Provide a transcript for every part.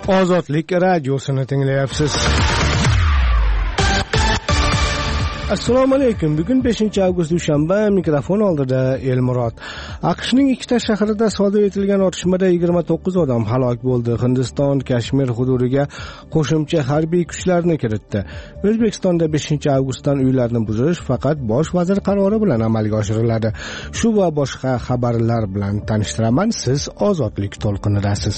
Ozodlik radiosini tinglayapsiz. Assalomu alaykum. Bugun 5-avgust dushanba, mikrofon oldida Elmurod. AQShning ikkita shahrida sodir etilgan otishmada 29 odam halok bo'ldi. Hindiston Kashmir hududiga qo'shimcha harbiy kuchlarni kiritdi. O'zbekistonda 5-avgustdan uylarni buzish faqat bosh vazir qarori bilan amalga oshiriladi. Shu va boshqa xabarlar bilan tanishtiraman. Siz Ozodlik to'lqinidasiz.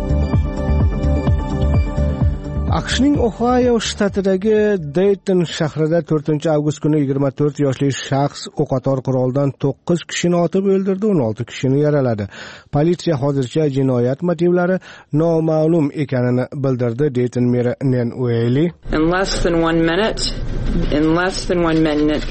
AQShning Ohio shtatidagi Dayton shahrida 4-avgust kuni 24 yoshli shaxs o'qotar quroldan 9 kishini otib o'ldirdi, 16 kishini yaraladi. Politsiya hozircha jinoyat motivlari noma'lum ekanini bildirdi. Dayton meri Nan Whaley. In less than 1 minute.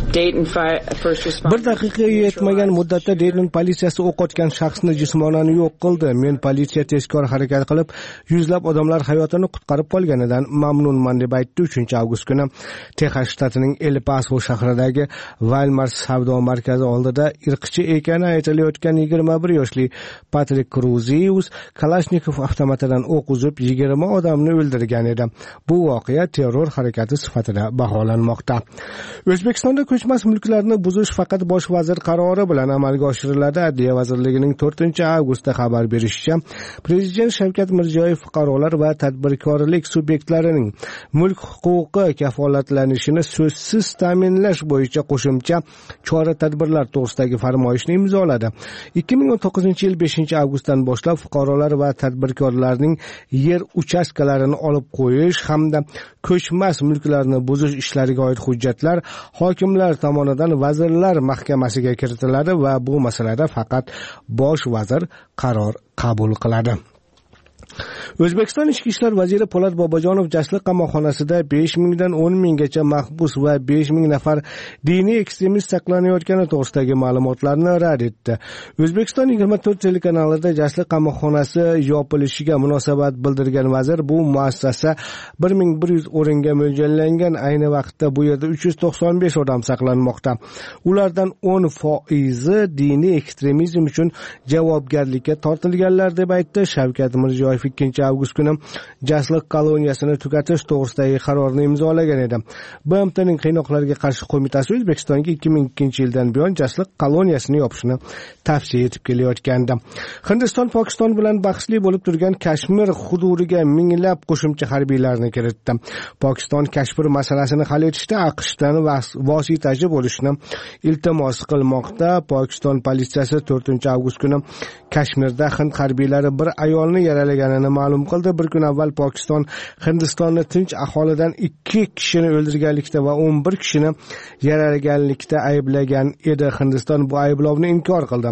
Bir daqiqaga yetmagan muddatda Dayton politsiyasi o'q otgan shaxsni jismonan yo'q qildi. Men politsiya tezkor harakat qilib, yuzlab odamlar hayotini qutqarib qolganidan mamnunman deb aytdi. 3-avgust kuni Texas shtatining El Paso shahridagi Walmart savdo markazi oldida irqchi ekani aytilayotgan 21 yoshli Patrik Kruzius Kalashnikov avtomatidan o'q uzib 20 odamni o'ldirgan edi. Bu voqea terror harakati sifatida baholanmoqda. O'zbekistonda ko'chmas mulklarni buzish faqat bosh vazir qarori bilan amalga oshiriladi. Adliya vazirligining 4-avgustda xabar berishicha, Prezident Shavkat Mirziyoyev fuqarolar va tadbirkorlik subyektlarining mulk huquqi kafolatlanishini so'zsiz ta'minlash bo'yicha qo'shimcha chora-tadbirlar to'g'risidagi farmoyishni imzoladi. 2019-yil 5-avgustdan boshlab fuqarolar va tadbirkorlarning yer uchastkalarini olib qo'yish hamda ko'chmas mulklarni buzish ishlariga oid hujjatlar hokimlar tomonidan vazirlar mahkamasiga kiritiladi va bu masalada faqat bosh vazir qaror qabul qiladi. O'zbekiston Ichki ishlar vaziri Po'lat Bobojonov Jashliq qamoqxonasida 5,000 dan 10,000 gacha mahbus va 5,000 nafar diniy ekstremist saqlanayotgani to'g'risidagi ma'lumotlarni rad etdi. O'zbekiston 24 telekanalida Jashliq qamoqxonasi yopilishiga munosabat bildirgan vazir bu muassasa 1100 o'ringa mo'ljallangan. Ayni vaqtda bu yerda 395 odam saqlanmoqda. Ulardan 10% diniy ekstremizm uchun javobgarlikka tortilganlar deb aytdi Shavkat Mirziyoyev. 2-avgust kuni Jashliq koloniyasini tugatish to'g'risidagi qarorni imzolagan edi. BMTning qiynoqlarga qarshi qo'mitasi O'zbekistonga 2002-yildan buyon Jashliq koloniyasini yopishni tavsiya etib kelayotgandi. Hindiston Pokiston bilan bahsli bo'lib turgan Kashmir hududiga minglab qo'shimcha harbiylarni kiritdi. Pokiston Kashmir masalasini hal etishda AQShdan vositachi bo'lishni iltimos qilmoqda. Pokiston politsiyasi 4-avgust kuni Kashmirda Hind harbiylari bir ayolni yaralaganini ma'lum qildi. Bir kun avval Pokiston Hindistonni tinch aholidan 2 kishini o'ldirganlikda va 11 kishini yaralaganlikda ayblagan edi. Hindiston bu ayblovni inkor qildi.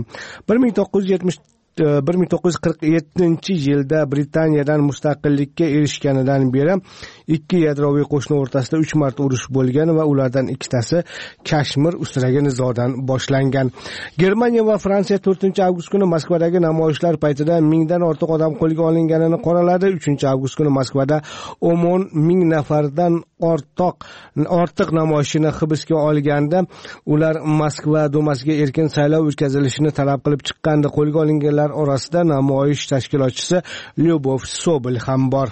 1947-yilda Britaniyadan mustaqillikka erishganidan beri 2 yadroviy qo'shni o'rtasida 3 marta urush bo'lgan va ulardan ikkitasi Kashmir ustidagi nizodan boshlangan. Germaniya va Fransiya 4-avgust kuni Moskvadagi namoyishlar paytida 1000 dan ortiq odam qo'lga olinganini qoraladi. 3-avgust kuni Moskvada 10,000 nafardan ortiq namoyishchini hibsga olganda ular Moskva dumasiga erkin saylov o'tkazilishini talab qilib chiqqandi. Qo'lga olinganlar orasida namoyish tashkilotchisi Lyubov Sobol ham bor.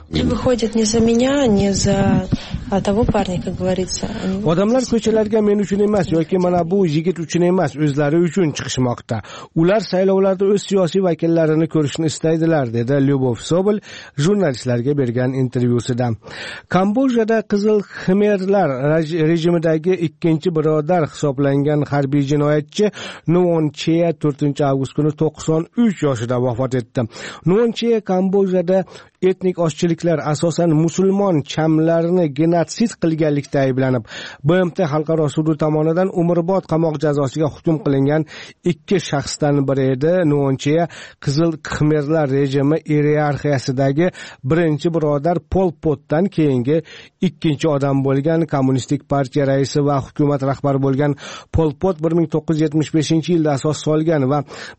Odamlar ko'chalarga men uchun emas yoki mana bu yigit uchun emas, o'zlari uchun chiqishmoqda. Ular saylovlarda o'z siyosiy vakillarini ko'rishni istaydilar, dedi Lyubov Sobol jurnalistlarga bergan intervyusida. Kambodjada Qizil Xmerlar rejimidagi ikkinchi birodar hisoblangan harbiy jinoyatchi Nuon Chea 4-avgust kuni 93 yoshida vafot etdi. Nuon Chea Kambodjada etnik ozchiliklar, asosan musulmon chamlarni genotsid qilganlikda ayblanib, BMT xalqaro sudi tomonidan umrbod qamoq jazosiga hukm qilingan 2 shaxsdan biri edi. Nuon Chea Qizil Xmerlar rejimi iyerarxiyasidagi birinchi birodar Pol Potdan keyingi ikkinchi odam bo'lgan. Kommunistik partiya raisi va hukumat rahbari bo'lgan Pol Pot 1975-yilda asos solgan va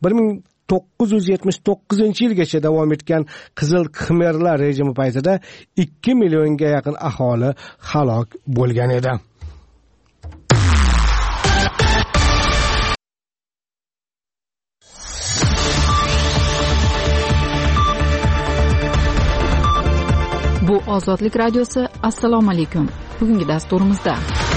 1979-yilgacha davom etgan Qizil Xmerlar rejimi paytida 2 millionga yaqin aholi halok bo'lgan edi. Bu Ozodlik radiosi. Assalomu alaykum. Bugungi dasturimizda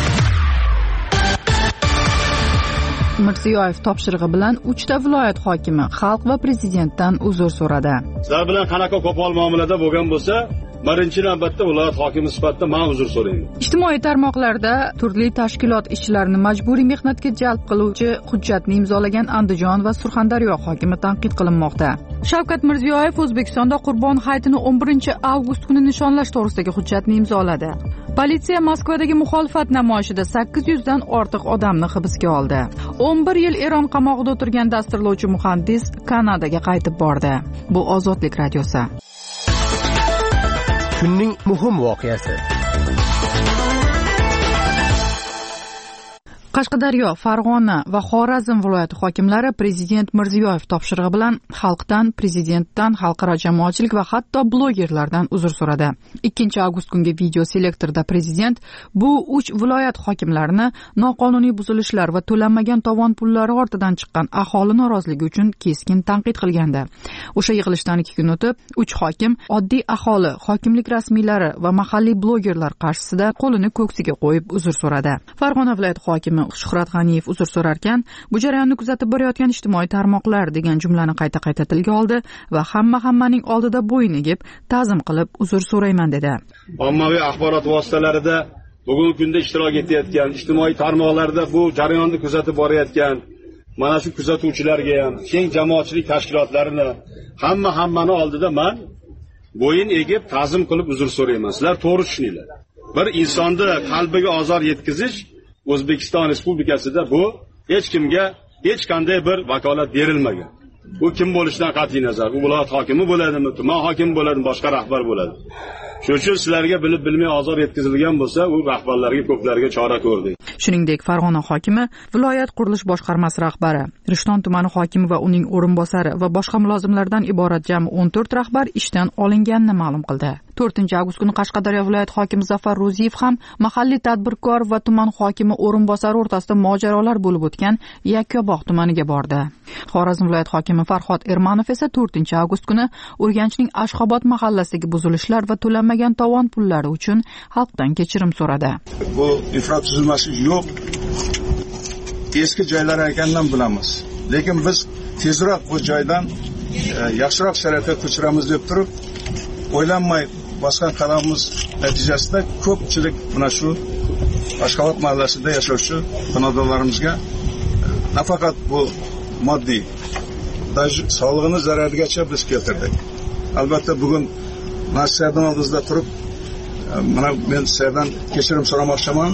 Mirziyoyev topshirig'i bilan 3 ta viloyat hokimi xalq va prezidentdan uzr so'radi. Sizlar bilan qanaqa qo'pol muomalada bo'lgan bo'lsa, birinchi navbatda viloyat hokimi sifatida men uzr so'rayman. Ijtimoiy tarmoqlarda turli tashkilot ishchilarini majburiy mehnatga jalb qiluvchi hujjatni imzolagan Andijon va Surxondaryo hokimi tanqid qilinmoqda. Shavkat Mirziyoyev O'zbekistonda Qurbon hayitini 11-avgust kuni nishonlash to'g'risidagi hujjatni imzoladi. Politsiya Moskvadagi muxolifat namoyishida 800 dan ortiq odamni hibsga oldi. 11 yil Eron qamoqida o'tirgan dasturlovchi muhandis Kanadaga qaytib bordi. Bu Ozodlik radiosi. Kunning muhim voqeasi. Qashqadaryo, Farg'ona va Xorazm viloyati hokimlari Prezident Mirziyoyev topshirig'i bilan xalqdan, prezidentdan, xalqaro jamoatchilik va hatto blogerlardan uzr so'radi. 2-avgust kungi video selektorda prezident bu 3 viloyat hokimlarini noqonuniy buzilishlar va to'lanmagan tovon pullari ortidan chiqqan aholi noroziligi uchun keskin tanqid qilgandi. O'sha yig'ilishdan 2 kun o'tib, 3 hokim oddiy aholi, hokimlik rasmiylari va mahalliy blogerlar qarshisida qo'lini ko'ksiga qo'yib uzr so'radi. Farg'ona viloyati hokimi Shuhrat G'aniyev uzr so'rarkan, bu jarayonni kuzatib borayotgan ijtimoiy tarmoqlar degan jumlani qayta tilga oldi va hammaning oldida bo'yin egib, ta'zim qilib uzr so'rayman dedi. Ommaviy axborot vositalarida bugungi kunda ishtirok etayotgan, ijtimoiy tarmoqlarda bu jarayonni kuzatib borayotgan mana shu kuzatuvchilarga ham, keng jamoatchilik tashkilotlarini hammani oldida men bo'yin egib, ta'zim qilib uzr so'rayman. Sizlar to'g'ri tushuninglar. Bir insonni qalbiga ozor yetkazish O'zbekiston Respublikasida bu hech kimga hech qanday bir vakolat berilmagan. Bu kim bo'lishidan qat'iy nazar, u viloyat hokimi bo'ladimi, tuman hokimi bo'ladimi, boshqa rahbar bo'ladi. Shuning uchun sizlarga bilib-bilmay ozor yetkazilgan bo'lsa, u rahbarlarga ko'plariga chora ko'rdik. Shuningdek, Farg'ona hokimi, viloyat qurilish boshqarmasi rahbari, Rishton tumani hokimi va uning o'rinbosari va boshqa mulozimlardan iborat jami 14 rahbar ishdan olinganini ma'lum qildi. 4-avgust kuni Qashqadaryo viloyat hokimi Zafar Ro'ziyev ham mahalliy tadbirkor va tuman hokimi o'rinbosari o'rtasida mojarolar bo'lib o'tgan Yakkabog' tumaniga bordi. Xorazm viloyat hokimi Farhod Ermanov esa 4-avgust kuni Urganchning Ashxobod mahallasidagi buzilishlar va to'lanmagan tovon pullari uchun xalqdan kechirim so'radi. Bu infratuzilmasi yo'q, eski joylar ekandan bilamiz. Lekin biz tezroq bu joydan yaxshiroq sharoitga ko'chiramiz deb turib, o'ylanmay bosgan qadamimiz natijasida ko'pchilik mana shu Ashxobod mahallasida yashovchi xonadonlarimizga nafaqat bu moddiy, sog'lig'ini zararigacha biz keltirdik. Albatta bugun masjiddan oldida turib, mana men sizlardan kechirim so'ramoqchiman.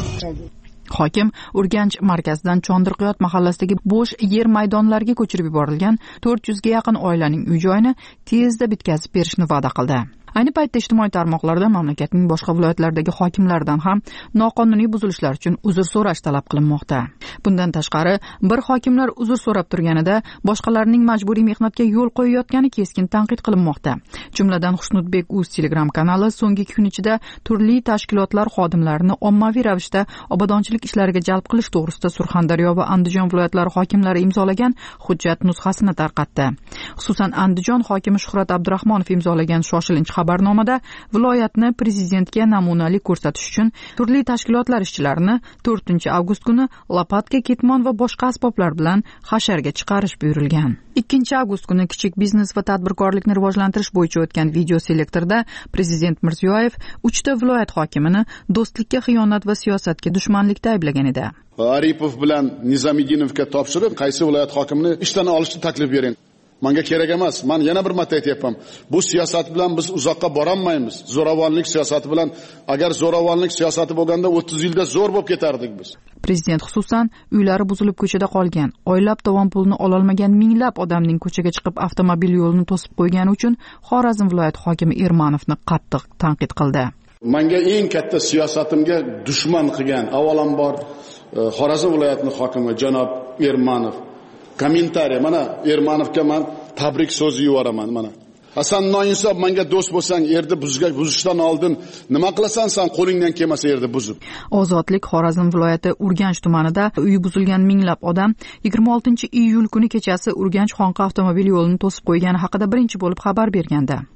Hokim Urganch markazidan Chondirqiyot mahallasidagi bo'sh yer maydonlariga ko'chirib yuborilgan 400 ga yaqin oilaning uy-joyini tezda bitkazib berishni va'da qildi. Ayni paytda ijtimoiy tarmoqlarda mamlakatning boshqa viloyatlaridagi hokimlardan ham noqonuniy buzilishlar uchun uzr so'rash talab qilinmoqda. Bundan tashqari, bir hokimlar uzr so'rab turganida boshqalarning majburiy mehnatga yo'l qo'yayotgani keskin tanqid qilinmoqda. Jumladan Xushnudbek Uz Telegram kanali so'nggi 2 kun ichida turli tashkilotlar xodimlarini ommaviy ravishda obodonchilik ishlariga jalb qilish to'g'risida Surxondaryo va Andijon viloyatlari hokimlari imzolagan hujjat nusxasini tarqatdi. Xususan, Andijon hokimi Shuhrat Abdurahmonov imzolagan shoshilinch xabarnomada viloyatni prezidentga namunali ko'rsatish uchun turli tashkilotlar ishchilarini 4-avgust kuni lopatka, ketmon va boshqa asboblar bilan hasharga chiqarish buyurilgan. 2-avgust kuni kichik biznes va tadbirkorlikni rivojlantirish bo'yicha o'tgan video selektorda prezident Mirziyoyev 3 ta viloyat hokimini do'stlikka xiyonat va siyosatga dushmanlikda ayblagan edi. Aripov bilan Nizamidinovga topshirib, qaysi viloyat hokimini ishdan olishni taklif bering. Menga kerak emas. Men yana bir marta aytayapman. Bu siyosat bilan biz uzoqqa bora olmaymiz. Zo'ravonlik siyosati bilan, agar zo'ravonlik siyosati bo'lganda 30 yilda zo'r bo'lib ketardik biz. Prezident xususan uylari buzilib ko'chada qolgan, oylab tovon pulini ololmagan minglab odamning ko'chaga chiqib avtomobil yo'lini to'sib qo'ygani uchun Xorazm viloyat hokimi Ermanovni qattiq tanqid qildi. Menga eng katta siyosatimga dushman qilgan avvalambor Xorazm viloyatining hokimi janob Ermanov. Kommentariy, mana Ermanovga men tabrik so'zi yuboraman mana. Hasan noinsof, menga do'st bo'lsang, yerda buzishdan oldin nima qilasan sen, qo'lingdan kelmasa yerda buzib. Ozodlik Xorazm viloyati Urganch tumanida uyi buzilgan minglab odam 26-iyul kuni kechasi Urganch Xonqa avtomobil yo'lini to'sib qo'ygani haqida birinchi bo'lib xabar bergandi.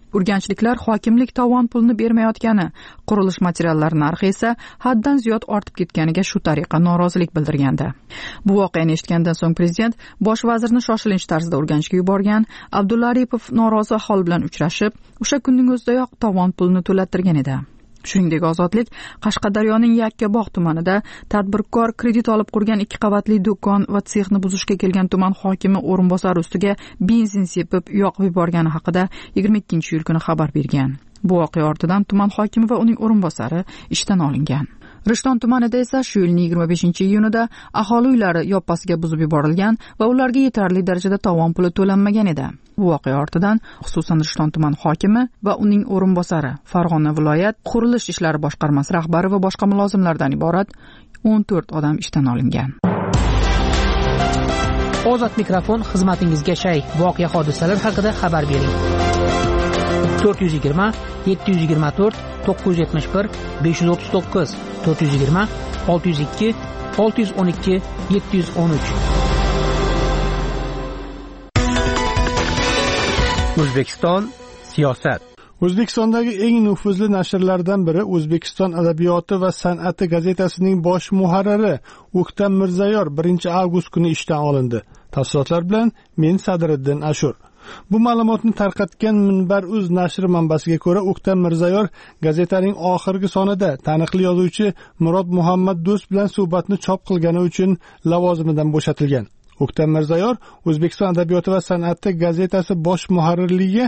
Urganchliklar hokimlik tovon pulni bermayotgani, qurilish materiallari narxi esa haddan ziyod ortib ketganiga shu tariqa norozilik bildirgandi. Bu voqeani eshitgandan so'ng prezident bosh vazirni shoshilinch tarzda Urganchga yuborgan. Abdulla Aripov norozi aholi bilan uchrashib, o'sha kunning o'zidayoq tovon pulni to'lattirgan edi. Shuningdek, Ozodlik Qashqadaryoning Yakkabog' tumanida tadbirkor kredit olib qurgan 2 qavatli do'kon va sexni buzishga kelgan tuman hokimi o'rinbosari ustiga benzin sepib yoqib yuborgani haqida 22-iyul kuni xabar bergan. Bu voqea ortidan tuman hokimi va uning o'rinbosari ishdan olingan. Rishton tumanida esa shu yilning 25-iyunida aholi uylari yoppasiga buzib yuborilgan va ularga yetarli darajada tovon puli to'lanmagan edi. Bu voqea ortidan xususan Rishton tuman hokimi va uning o'rinbosari, Farg'ona viloyat qurilish ishlari boshqarmasi rahbari va boshqa mulozimlardan iborat 14 odam ishdan olingan. Ozod mikrofon xizmatingizga shay. Voqea hodisalar haqida xabar bering. 420 724 971 539 420 602 612 713. O'zbekiston siyosat. O'zbekistondagi eng nufuzli nashrlardan biri O'zbekiston adabiyoti va san'ati gazetasining bosh muharriri O'ktam Mirzayor 1-avgust kuni ishdan olindi. Tafsilotlar bilan men Sadriddin Ashur. Bu ma'lumotni tarqatgan Minbar.uz nashri manbasiga ko'ra, O'ktam Mirzayor gazetaning oxirgi sonida taniqli yozuvchi Murod Muhammad Do'st bilan suhbatni chop qilgani uchun lavozimidan bo'shatilgan. O'ktam Mirzayor O'zbekiston adabiyoti va san'ati gazetasi bosh muharrirligiga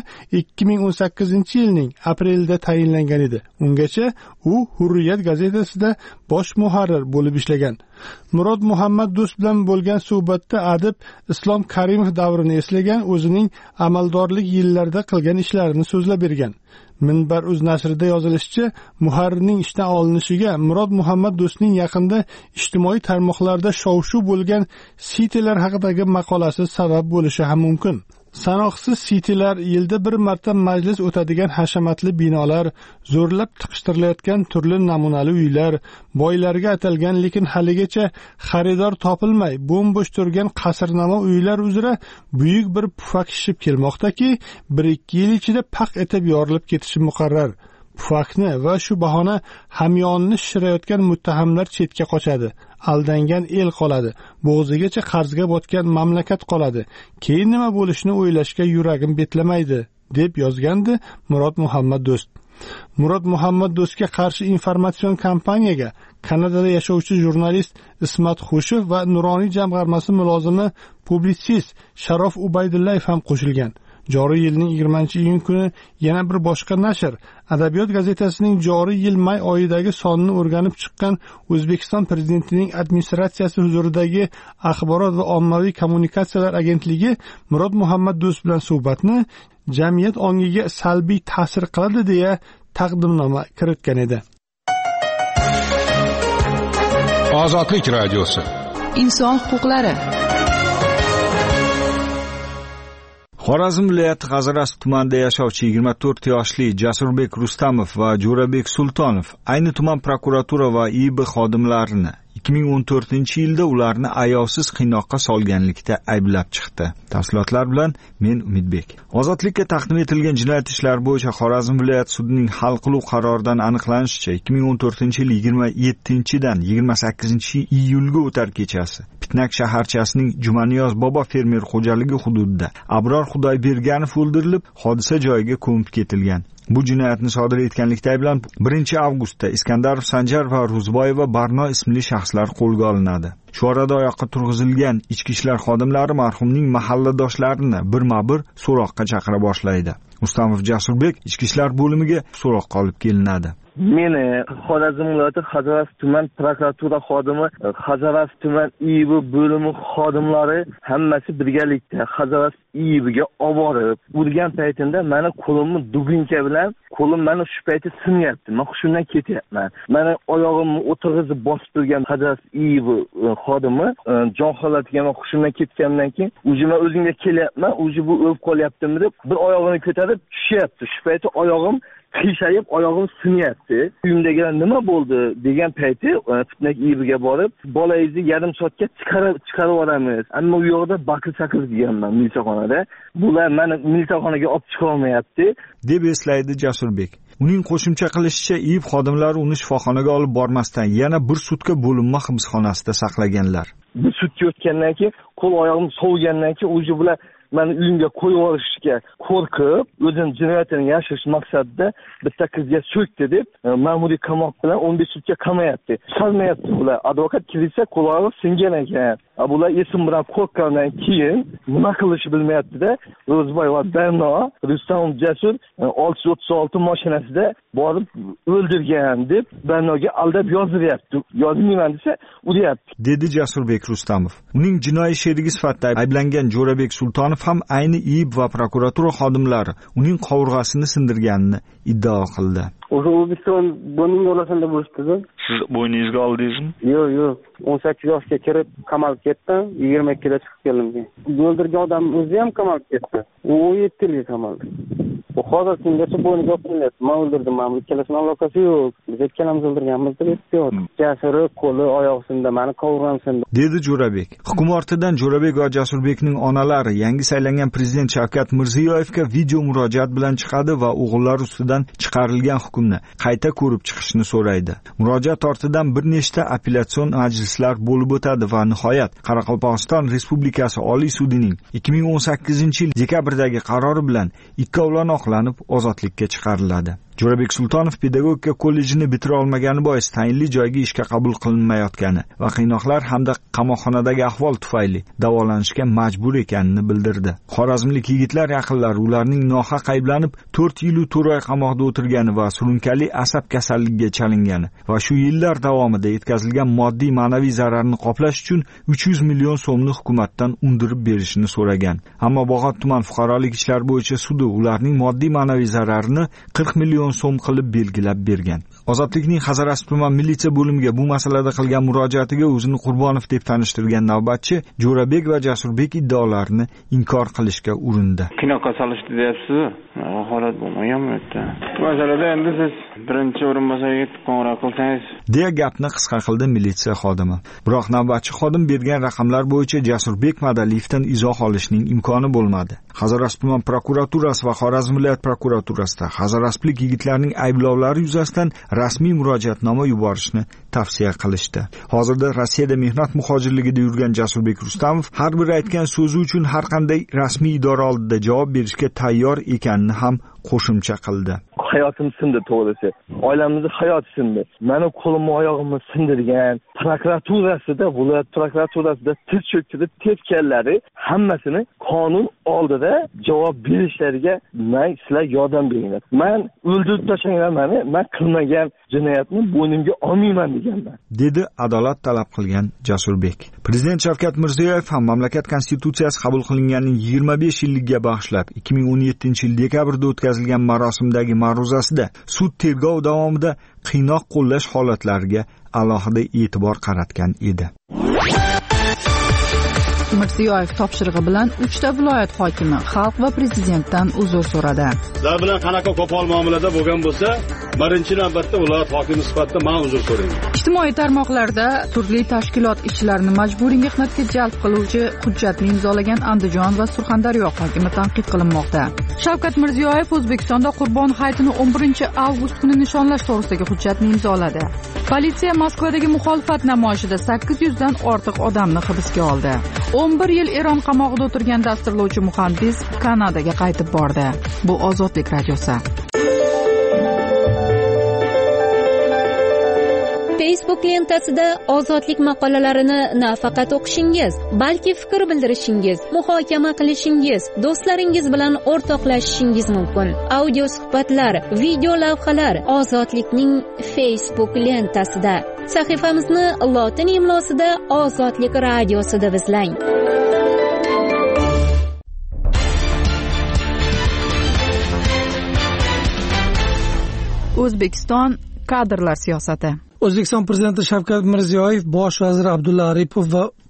2018-yilning aprelida tayinlangan edi. Ungacha u Hurriyat gazetasida bosh muharrir bo'lib ishlagan. Murod Muhammad Do'st bilan bo'lgan suhbatda adib Islom Karimov davrini eslagan, o'zining amaldorlik yillarida qilgan ishlarini so'zlab bergan. Minbar.uz nashrida yozilishicha, muharrirning ishdan olinishiga Murod Muhammad Do'stning yaqinda ijtimoiy tarmoqlarda shov-shuv bo'lgan sitelar haqidagi maqolasi sabab bo'lishi ham mumkin. Sanoqsiz sitelar, yilda bir marta majlis o'tadigan hashamatli binolar, zo'rlab tiqishtirilayotgan turli namunali uylar, boylarga atalgan lekin haligacha xaridor topilmay bo'm-bo'sh turgan qasrnamo uylar uzra buyuk bir pufak shishib kelmoqdaki, 1-2 yil ichida paq etib yorilib ketishi muqarrar. Pufakni va shu bahona hamyonni shirayotgan muttahamlar chetga qochadi. Aldangan el qoladi. Bo'g'zigacha qarzga botgan mamlakat qoladi. Keyin nima bo'lishini o'ylashga yuragim betlamaydi, deb yozgandi Murod Muhammad Do'st. Murod Muhammad Do'stga qarshi informatsion kampaniyaga Kanadada yashovchi jurnalist Ismat Xushev va Nuroniy jamg'armasi mulozimi publitsist Sharof Ubaydullayev ham qo'shilgan. Joriy yilning 20-iyun kuni yana bir boshqa nashr Adabiyot gazetasining joriy yil may oyidagi sonini o'rganib chiqqan O'zbekiston prezidentining administratsiyasi huzuridagi Axborot va ommaviy kommunikatsiyalar agentligi Murod Muhammad Do'st bilan suhbatni jamiyat ongiga salbiy ta'sir qiladi deya taqdimnoma kiritgan edi. Ozodlik radiosi. Inson huquqlari. Xorazm viloyati G'azaras tumanida yashovchi 24 yoshli Jasurbek Rustamov va Jo'rabek Sultonov ayni tuman prokuratura va IIB xodimlarini 2014-yilda ularni ayovsiz qiynoqqa solganlikda ayblab chiqdi. Tafsilotlar bilan men Umidbek. Ozodlikka taqdim etilgan jinoyat ishlari bo'yicha Xorazm viloyat sudining hal qiluv qaroridan aniqlanishicha 2014-yil 27-dan 28-iyulga o'tar kechasi Pitnak shaharchasining Jumaniyoz bobo fermer xo'jaligi hududida Abror Xudoyberganov o'ldirilib, hodisa joyiga ko'mib ketilgan. Bu jinoyatni sodir etganlikda ayblanib 1-avgustda Iskandarov Sanjar va Ruzboyeva Barno ismli shaxslar qo'lga olinadi. Shu orada oyoqqa turg'izilgan ichki ishlar xodimlari marhumning mahalladoshlarini birma-bir so'roqqa chaqira boshlaydi. Ustamov Jasurbek ichki ishlar bo'limiga so'roqqa olib kelinadi. Meni Xorazm viloyati Hazaras tuman prokuratura xodimi, Hazaras tuman IIB bo'limi xodimlari hammasi birgalikda Hazaras IIBga olib borib, urgan paytimda meni qo'limni duguncha bilan qo'lim mana shu paytda sinyapti. Men hushimdan ketyapman. Meni oyog'imni o'tirg'izib bosib turgan Hazaras IIB xodimi jon holatiga men hushimdan ketgandan keyin o'zimga o'zimga kelyapman, o'zi bu o'lib qolyaptimi deb bir oyog'ini ko'tarib tushyapti. Shu paytda oyog'im qiyshayib oyog'im sinyapti. Uyimdagilar nima bo'ldi degan payti fitnak iyibiga borib, bolangizni yarim soatga chiqarib yuboramiz. Ammo u yoqda bakir-sakir deganman militsiyaxonada. Bular meni militsiyaxonaga olib chiqa olmayapti, deb eslaydi Jasurbek. Uning qo'shimcha qilishicha, IIB xodimlari uni shifoxonaga olib bormasdan yana bir sutka bo'linma hibsxonasida saqlaganlar. Bir sutka o'tgandan keyin qo'l oyog'im sovigandan keyin o'zi bular meni uyimga qo'yib olishga qo'rqib, o'zini jinoyatini yashirish maqsadida bitta qizga so'kdi deb ma'muriy qamoq bilan 15 sutka qamayapti. Chiqarmayapti bular. Advokat kelsa qo'l oyog'i singan ekan. Bular esim bilan qo'rqqandan keyin nima qilishni bilmayapti-da. Ro'zboy va Barno Rustam Jasur 636 mashinasida borib o'ldirgan deb Barnoga aldab yoziryapti. Yozmayman desa, uryapti, dedi Jasurbek Rustamov. Uning jinoiy sherigi sifatida ayblangan Jo'rabek Sultonov ham ayni IIB va prokuratura xodimlari uning qovurg'asini sindirganini iddao qildi. O'zbekiston bo'yning yo'lasida bo'lishdi. Siz bo'yningizga oldingizmi? Yo'q. 18 yoshga kirib qamalib ketdim, 22 da chiqib keldim. O'ldirgan odam o'zi ham qamalib ketdi. U 17 yilga qamaldi. Bu hozir kimgacha bo'yniga olib kelyapti. Men o'ldirdim, men ikkalasini aloqasi yo'q. Biz ikkalamiz o'ldirganmiz deb aytdi. Jasuri qo'li, oyog'i sindi, meni qovurg'am sindi, dedi Jo'rabek. Hukm ortidan Jo'rabek va Jasurbekning onalari yangi saylangan prezident Shavkat Mirziyoyevga video murojaat bilan chiqadi va o'g'illar ustidan chiqarilgan hukmni qayta ko'rib chiqishni so'raydi. Murojaat ortidan bir nechta apellyatsiyon majlislar bo'lib o'tadi va nihoyat Qoraqalpog'iston Respublikasi Oliy sudining 2018-yil dekabrdagi qarori bilan ikkovlon oqlanib ozodlikka chiqariladi. Jo'rabek Sultonov pedagogika kollejini bitira olmagani bois tayinli joyga ishga qabul qilinmayotgani va qiynoqlar hamda qamoqxonadagi ahvol tufayli davolanishga majbur ekanini bildirdi. Xorazmlik yigitlar yaqinlari ularning nohaq ayblanib 4 yil 4 oy qamoqda o'tirgani va surunkali asab kasalligiga chalingani va shu yillar davomida yetkazilgan moddiy ma'naviy zararni qoplash uchun 300 million so'mni hukumatdan undirib berishini so'ragan. Ammo Bog'ot tuman fuqarolik ishlari bo'yicha sudi ularning moddiy ma'naviy zararini 40 million so'm qilib belgilab bergan. Ozodlikning Hazarasp tuman militsiya bo'limiga bu masalada qilgan murojaatiga o'zini Qurbonov deb tanishtirgan navbatchi Jo'rabek va Jasurbek iddaolarini inkor qilishga urindi. Qiynoqqa solishdi deyapsiz. Holat bo'lmagan bu yerda. Masalada endi siz birinchi o'rinbosarga qo'ng'iroq qilsangiz, deya gapni qisqa qildi militsiya xodimi. Biroq navbatchi xodim bergan raqamlar bo'yicha Jasurbek Madaliyevdan izoh olishning imkoni bo'lmadi. Hazarasp tuman prokuraturasi va Xorazm viloyat prokuraturasida Hazarasplik yigitlarning ayblovlari yuzasidan rasmiy murojaatnoma yuborishni tavsiya qilishdi. Hozirda Rossiyada mehnat muhojirligida yurgan Jasurbek Rustamov har bir aytgan so'zi uchun har qanday rasmiy idora oldida javob berishga tayyor ekanini ham qo'shimcha qildi. Hayotim sindi to'g'risi. Oilamizning hayoti sindi. Meni qo'lim oyog'imni sindirgan prokuraturasida, viloyat prokuraturasida tiz cho'ktirib tepganlari hammasini qonun oldida javob berishlariga men sizlar yordam beringlar. Men o'ldirib tashlanglar meni, men qilmagan jinoyatni bo'ynimga olmayman deganman, dedi adolat talab qilgan Jasurbek. Prezident Shavkat Mirziyoyev ham mamlakat konstitutsiyasi qabul qilinganining 25 yilligiga bag'ishlab 2017-yil dekabrda o'tkazilgan marosimdagi ma'ruzasida sud tergov davomida qiynoq qo'llash holatlariga alohida e'tibor qaratgan edi. Mirziyoyev topshirig'i bilan 3 ta viloyat hokimi xalq va prezidentdan uzr so'radi. Sizlar bilan qanaqa qo'pol muomalada bo'lgan bo'lsa, birinchi navbatda viloyat hokimi sifatida men uzr so'rayman. Ijtimoiy tarmoqlarda turli tashkilot ishchilarini majburiy mehnatga jalb qiluvchi hujjatni imzolagan Andijon va Surxondaryo hokimi tanqid qilinmoqda. Shavkat Mirziyoyev O'zbekistonda Qurbon hayitini 11-avgust kuni nishonlash to'g'risidagi hujjatni imzoladi. Politsiya Moskvadagi muxolifat namoyishida 800 dan ortiq odamni hibsga oldi. 11 yil Eron qamoqida o'tirgan dasturlovchi muhandis Kanadaga qaytib bordi. Bu Ozodlik radiosi. Facebook lentasida ozodlik maqolalarini nafaqat o'qishingiz, balki fikr bildirishingiz, muhokama qilishingiz, do'stlaringiz bilan o'rtoqlashishingiz mumkin. Audio suhbatlar, video lavhalar Ozodlikning Facebook lentasida. Sahifamizni lotin imlosida Ozodlik radiosida izlang. O'zbekiston kadrlar siyosati. O'zbekiston prezidenti Shavkat Mirziyoyev, bosh vazir Abdulla Aripov va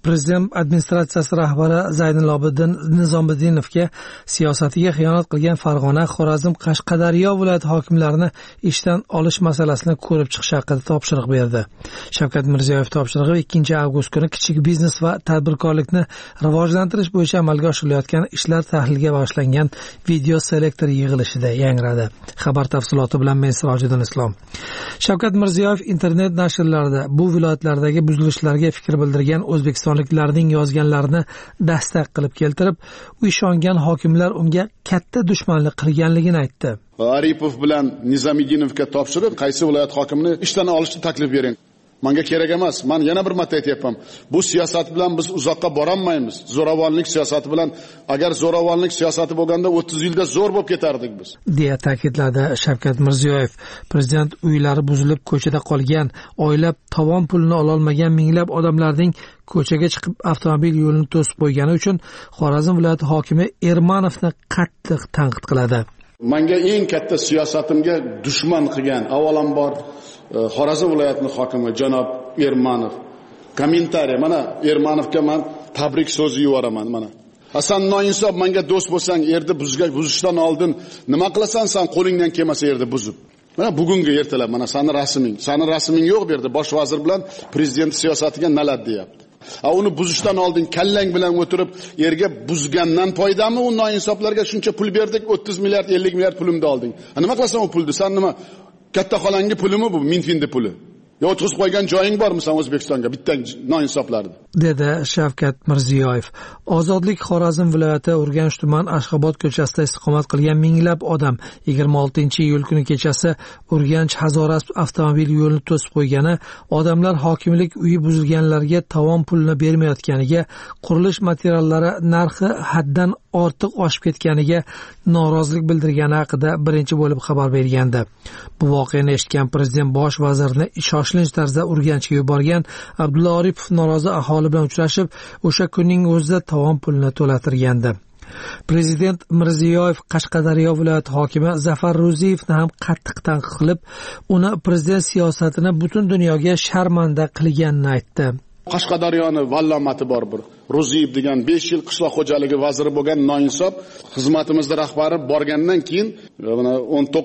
Prezident administratsiyasi rahbari Zaynalobidin Nizomiddinovga siyosatiga xiyonat qilgan Farg'ona, Xorazm, Qashqadaryo viloyat hokimlarini ishdan olish masalasini ko'rib chiqish haqida topshiriq berdi. Shavkat Mirziyoyev topshirig'i 2 avgust kuni kichik biznes va tadbirkorlikni rivojlantirish bo'yicha amalga oshirilayotgan ishlar tahliliga bag'ishlangan video selektor yig'ilishida yangradi. Xabar tafsiloti bilan men Sirojiddin Islom. Shavkat Mirziyoyev internet nashrlarida bu viloyatlardagi buzilishlarga fikr bildirgan o'zbekistonliklarning yozganlarini dastak qilib keltirib, u ishongan hokimlar unga katta dushmanlik qilganligini aytdi. Aripov bilan Nizomiddinovga topshirib, qaysi viloyat hokimini ishdan olishni taklif bering. Menga kerak emas. Men yana bir marta aytayapman. Bu siyosat bilan biz uzoqqa bora olmaymiz. Zo'ravonlik siyosati bilan, agar zo'ravonlik siyosati bo'lganda 30 yilda zo'r bo'lib ketardik biz. deya ta'kidladi Shavkat Mirziyoyev. Prezident uylari buzilib ko'chada qolgan, oylab tovon pulini ola olmagan minglab odamlarning ko'chaga chiqib avtomobil yo'lini to'sib qo'ygani uchun Xorazm viloyati hokimi Ermanovni qattiq tanqid qiladi. Menga eng katta siyosatimga dushman qilgan avvalambor Xorazm viloyatining hokimi janob Ermanov. Kommentariy, mana Ermanovga men tabrik so'zi yuboraman mana. Hasan noinsof, menga do'st bo'lsang, yerda buzishdan oldin nima qilasan, sen qo'lingdan kelmasa yerda buzib. Mana bugungi ertalab mana sani rasming yo'q bu yerda, bosh vazir bilan prezident siyosatiga nalad deyapti. Uni buzishdan oldin kallang bilan o'tirib yerga buzgandan foydami u noinsoflarga shuncha pul berdik, 30 milliard 50 milliard pulimni olding. Nima qilasan u pulni? Sen nima katta xolangi pulimi bu? Minfinda puli. Yo o'tkazib qo'ygan joying bormi sen O'zbekistonga bitta noinsoflarni? dedi Shavkat Mirziyoyev. Ozodlik Xorazm viloyati Urganch tuman Ashxobod ko'chasida istiqomat qilgan minglab odam 26-iyul kuni kechasi Urganch Hazoras avtomobil yo'lini to'sib qo'ygani, odamlar hokimlik uyi buzilganlarga tovon pulini bermayotganiga, qurilish materiallari narxi haddan ortiq oshib ketganiga norozilik bildirgani haqida birinchi bo'lib xabar bergandi. Bu voqeani eshitgan prezident bosh vazirni shoshilinch tarzda Urganchga yuborgan. Abdulla Aripov norozi aholi bilan uchrashib, o'sha kunning o'zida tovon pulini to'latirgandi. Prezident Mirziyoyev Qashqadaryo viloyati hokimi Zafar Ro'ziyevni ham qattiq tanqid qilib, uni prezident siyosatini butun dunyoga sharmanda qilganini aytdi. Qashqadaryoni vallomati bor bir Ro'ziyev degan 5 yil qishloq xo'jaligi vaziri bo'lgan noinsof xizmatimizda rahbari borgandan keyin mana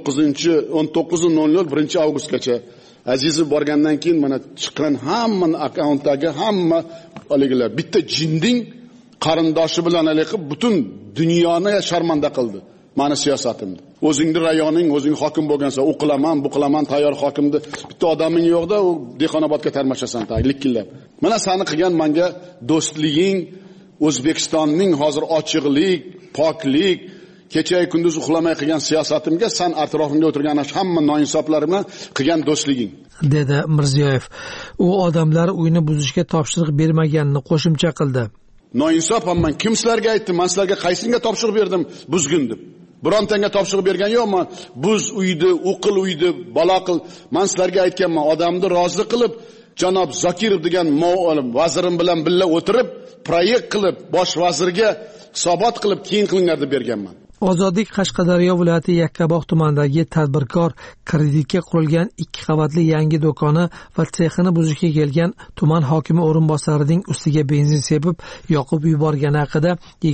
19.00 1 avgustgacha Azizov borgandan keyin mana chiqqan hamma akkauntdagi hamma oligilar bitta jinding qarindoshi bilan aloqa butun dunyoni sharmanda qildi. Mani siyosatimda. O'zingni rayoning, o'zing hokim bo'lgansa, u qilaman, bu qilaman, tayyor hokimni bitta odaming yo'qda, u Dehqonobodga tarmashasan, likillab. Mana seni qilgan menga do'stliging, O'zbekistonning hozir ochiqlik, poklik, kecha kunduz uxlamay qilgan siyosatimga sen atrofimda o'tirgan hamma noinsoflar bilan qilgan do'stliging, dedi Mirziyoyev. U odamlar uyni buzishga topshiriq bermaganini qo'shimcha qildi. Noinsof men kimsizlarga aytdim, men sizlarga qaysinga topshiriq berdim buzgin deb. Birontanga topshiriq bergan yo'qman. Buz uyni, o'qil uyni, bola qil. Men sizlarga aytganman, odamni rozi qilib, janob Zokirov degan vazirim bilan birga o'tirib, proyekt qilib, bosh vazirga hisobot qilib, keyin qilinglar deb berganman. Ozodlik Qashqadaryo viloyati Yakkabog' tumanidagi tadbirkor kreditga qurilgan 2 qavatli yangi do'koni va sexini buzishga kelgan tuman hokimi o'rinbosarining ustiga benzin sepib, yoqib yuborgani haqida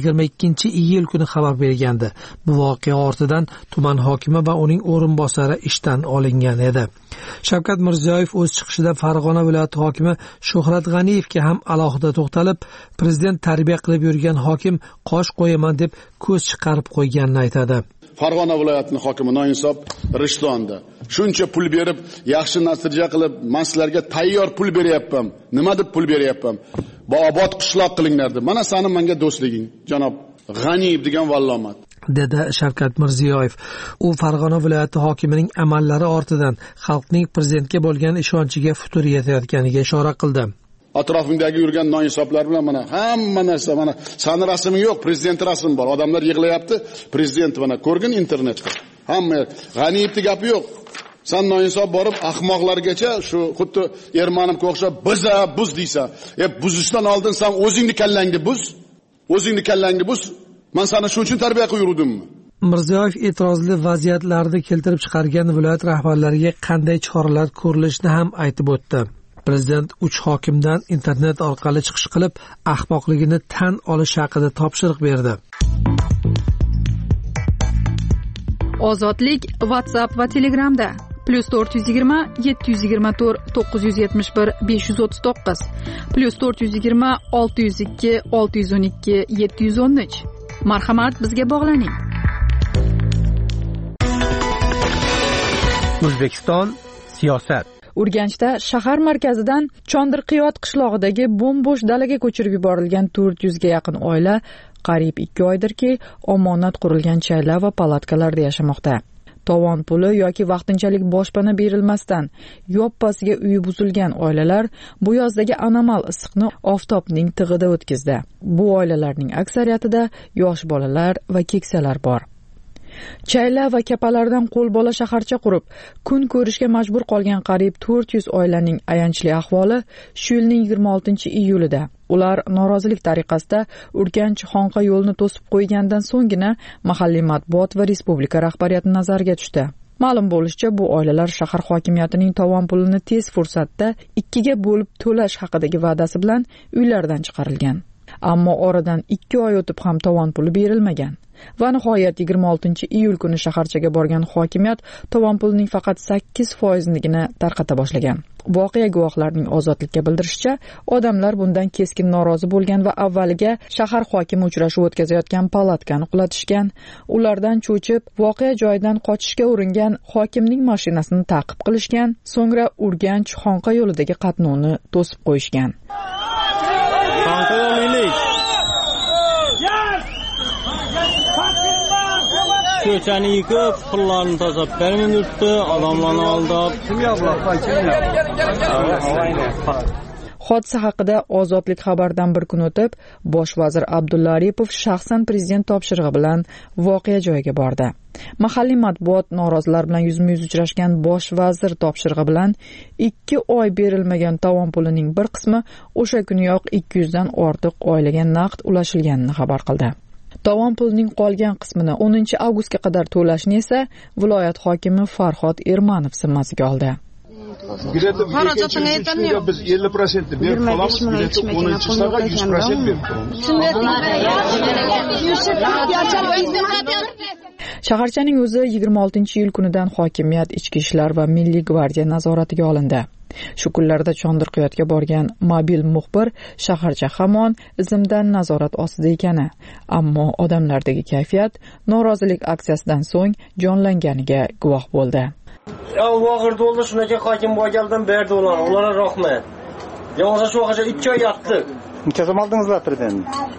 22-iyul kuni xabar bergandi. Bu voqea ortidan tuman hokimi va uning o'rinbosari ishdan olingan edi. Shavkat Mirziyoyev o'z chiqishida Farg'ona viloyati hokimi Shuhrat G'aniyevga ham alohida to'xtalib, prezident tarbiya qilib yurgan hokim qosh qo'yaman deb ko'z chiqarib qo'yganini aytadi. Farg'ona viloyatining hokimi noinsof Rishtonda shuncha pul berib, yaxshi natija qilib, men sizlarga tayyor pul beryapman. Nima deb pul beryapman? Obod qishloq qilinglar deb. Mana seni menga do'stliging, janob G'aniyev degan vallomat, dedi Shavkat Mirziyoyev. U Farg'ona viloyati hokimining amallari ortidan xalqning prezidentga bo'lgan ishonchiga futur yetayotganiga ishora qildi. Atrofingdagi yurgan noinsoflar bilan mana hamma narsa, mana sani rasming yo'q, prezident rasmi bor. Odamlar yig'layapti, prezident mana ko'rgin internetda. Hamma G'aniyevning gapi yo'q. Sen noinsof borib ahmoqlargacha shu xuddi Ermanovga o'xshab buz deysan. Buzishdan oldin sen o'zingni kallangni buz. O'zingni kallangni buz. Men seni shuning uchun tarbiya qilib yurdimmi? Mirziyoyev e'tirozli vaziyatlarni keltirib chiqargan viloyat rahbarlariga qanday choralar ko'rilishini ham aytib o'tdi. Prezident 3 hokimdan internet orqali chiqish qilib, ahmoqligini tan olish haqida topshiriq berdi. Ozodlik WhatsApp va Telegramda +420 724 971 539 +420 602 612 713. Marhamat, bizga bog'laning. O'zbekiston siyosat. Urganchda shahar markazidan Chondirqiyot qishlog'idagi bo'm-bo'sh dalaga ko'chirib yuborilgan 400 ga yaqin oila qariyb 2 oydirki, omonat qurilgan chayla va palatkalarda yashamoqda. Tovon puli yoki vaqtinchalik boshpana berilmasdan yoppasiga uyi buzilgan oilalar bu yozdagi anomal issiqni oftobning tig'ida o'tkazdi. Bu oilalarning aksariyatida yosh bolalar va keksalar bor. Chayla va kapalardan qo'lbola shaharcha qurib, kun ko'rishga majbur qolgan qariyb 400 oilaning ayanchli ahvoli shu yilning 26-iyulida ular norozilik tariqasida Urganch Xonqa yo'lini to'sib qo'ygandan so'nggina mahalliy matbuot va respublika rahbariyati nazariga tushdi. Ma'lum bo'lishicha, bu oilalar shahar hokimiyatining tovon pulini tez fursatda 2 ga bo'lib to'lash haqidagi va'dasi bilan uylaridan chiqarilgan. Ammo oradan 2 oy o'tib ham tovon puli berilmagan. Va nihoyat 26-iyul kuni shaharchaga borgan hokimiyat tovon pulining faqat 8%nigina tarqata boshlagan. Voqea guvohlarining Ozodlikka bildirishicha, odamlar bundan keskin norozi bo'lgan va avvaliga shahar hokimi uchrashuv o'tkazayotgan palatkani qulatishgan. Ulardan cho'chib, voqea joyidan qochishga uringan hokimning mashinasini ta'qib qilishgan, so'ngra Urganch Xonqa yo'lidagi qatnovni to'sib qo'yishgan. Ko'chani yıkıp, pullarni tozalab bermay yuribdi, odamlarni aldab. Hodisa haqida Ozodlik xabardan bir kun o'tib, bosh vazir Abdulla Aripov shaxsan prezident topshirig'i bilan voqea joyiga bordi. Mahalliy matbuot norozilar bilan yuzma-yuz uchrashgan bosh vazir topshirig'i bilan 2 oy berilmagan tovon pulining bir qismi o'sha kuniyoq 200 dan ortiq oilaga naqd ulashilganini xabar qildi. Tovon pulining qolgan qismini 10-avgustga qadar to'lashni esa viloyat hokimi Farhod Ermanov zimmasiga oldi. Xarajatini aytamiz, biz 50% berib qolamiz, 10-chilarga 100% berib qolamiz. Shaharchaning o'zi 26-iyul kunidan hokimiyat, ichki ishlar va milliy gvardiya nazoratiga olindi. Shu kunlarda Chondirqiyotga borgan mobil muxbir shaharcha hamon izimdan nazorat ostida ekani, ammo odamlardagi kayfiyat norozilik aksiyasidan so'ng jonlanganiga guvoh bo'ldi. Vaqirda oldu shunga hokim bo'lgandan berdi ularga rahmat. Yolg'iz shu vaqtda 2 oy yotdik. Necha so'm oldingizlar prezident?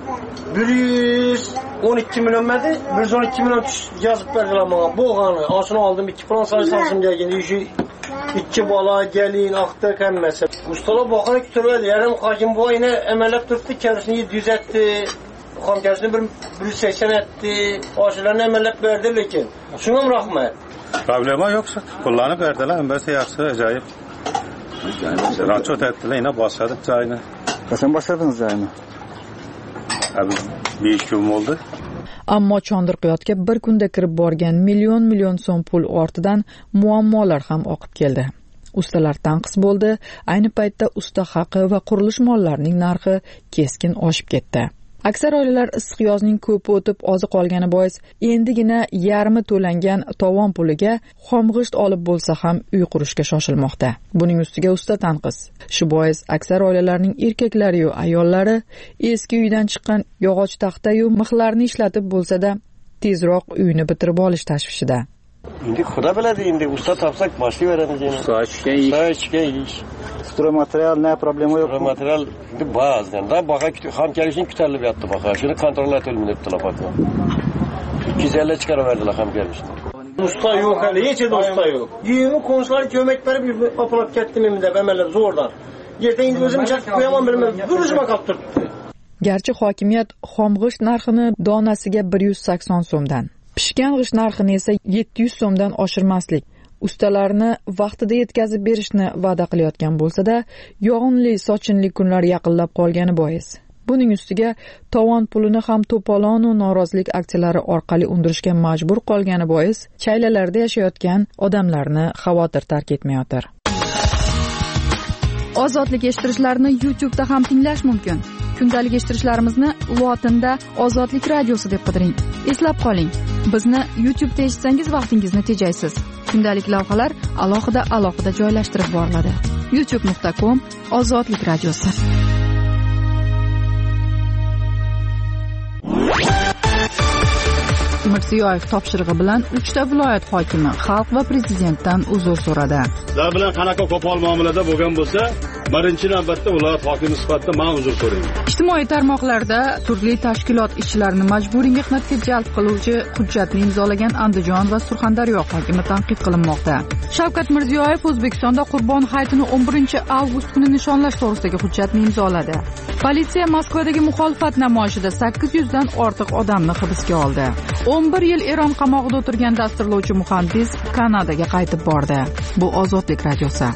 112 million medi, 112 million yozib berdilar menga. Bo'lgani, osini oldim 2 Fransa lisansımga geldi. 2 bola gelin aqtaq hammasi. Ustalar baxana kütübeli yarım hokim bu yine emellep tuttu, kendisini 700 etti. Hamkasını 180 etti. Aşılarını emellep verdi lekin. Şuna rahmet. Problema yoksa kullanıp verdiler. Embesi yaxşı, acayip. Rançot ettiler, yine başladık cayını. Qachon boshladingiz cayini? Abi, 5 kun oldu. Ammo Chondirqiyotga bir kunda kirib borgan million so'm pul ortidan muammolar ham oqib keldi. Ustalar tanqis bo'ldi. Ayni paytda usta haqi va qurilish mollarining narxi keskin oshib ketdi. Aksar oilalar issiq yozning ko'pi o'tib ozi qolgani bois endigina yarmi to'langan tovon puliga xomg'isht olib bo'lsa ham uy qurishga shoshilmoqda. Buning ustiga usta tanqis. Shu bois aksar oilalarning erkaklari va ayollari eski uydan chiqqan yog'och taxta yu mixlarni ishlatib bo'lsa-da tezroq uyni bitirib olish tashvishida. Endi xudo biladi, endi usta topsak boshlayveramiz endi. Usta ichgan ish. Stromaterial ne problema yok. Stromaterial ba'zan da baqa ham kelishini kutilib yotdi baqa. Shuni kontrol etilmadi debdilar baqa. 250 chiqarib berdilar ham kelishni. Usta yo'q hali, hech yerda usta yo'q. Yemi konsular ko'mak berib olib ketdim endi deb amallar zo'rdan. Ertaga o'zim chaqib qo'yaman bilmayman. Durishma qolib turibdi. Garchi hokimiyat xomg'isht narxini donasiga 180 so'mdan, pishgan g'isht narxini esa 700 so'mdan oshirmaslik, ustalarni vaqtida yetkazib berishni va'da qilayotgan bo'lsa-da, yog'inli sochinli kunlar yaqinlab qolgani bois buning ustiga tovon pulini ham to'polon va norozilik aksiyalari orqali undirishga majbur qolgani bois chaylalarda yashayotgan odamlarni xavotir tark etmayotir. Ozodlik eshittirishlarni YouTube'da ham tinglash mumkin. Kundalik eshittirishlarimizni lotinda Ozodlik radiosi deb qidiring. Eslab qoling, bizni YouTube'da eshitsangiz vaqtingizni tejaysiz. Kundalik lavhalar alohida joylashtirib boriladi. youtube.com/Ozodlik radiosi. Mirziyoyev topshirig'i bilan 3 ta viloyat hokimi xalq va prezidentdan uzr so'radi. Sizlar bilan qanaqa qo'pol muomalada bo'lgan bo'lsa, birinchi navbatda viloyat hokimi sifatida men uzr so'rayman. Ijtimoiy tarmoqlarda turli tashkilot ishchilarini majburiy mehnatga jalb qiluvchi hujjatni imzolagan Andijon va Surxondaryo hokimi tanqid qilinmoqda. Shavkat Mirziyoyev O'zbekistonda Qurbon hayitini 11-avgust kuni nishonlash to'g'risidagi hujjatni imzoladi. Politsiya Moskvadagi muxolifat namoyishida 800 dan ortiq odamni hibsga oldi. 11 yil Eron qamoqida o'tirgan dasturlovchi muhandis Kanadaga qaytib bordi. Bu Ozodlik radiosi.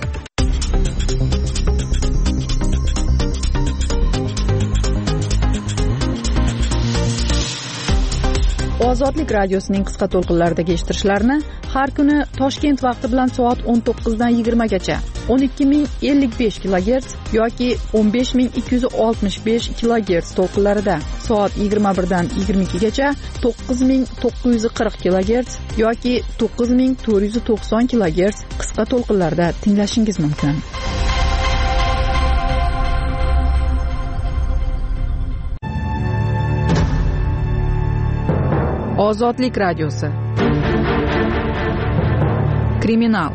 Ozodlik radiosining qisqa to'lqinlaridagi eshittirishlarni har kuni Toshkent vaqti bilan soat 19 dan 20 gacha 12055 kHz yoki 15265 kHz to'lqinlarida, soat 21 dan 22 gacha 9940 kHz yoki 9490 kHz qisqa to'lqinlarda tinglashingiz mumkin. Ozodlik radiosi. Kriminal.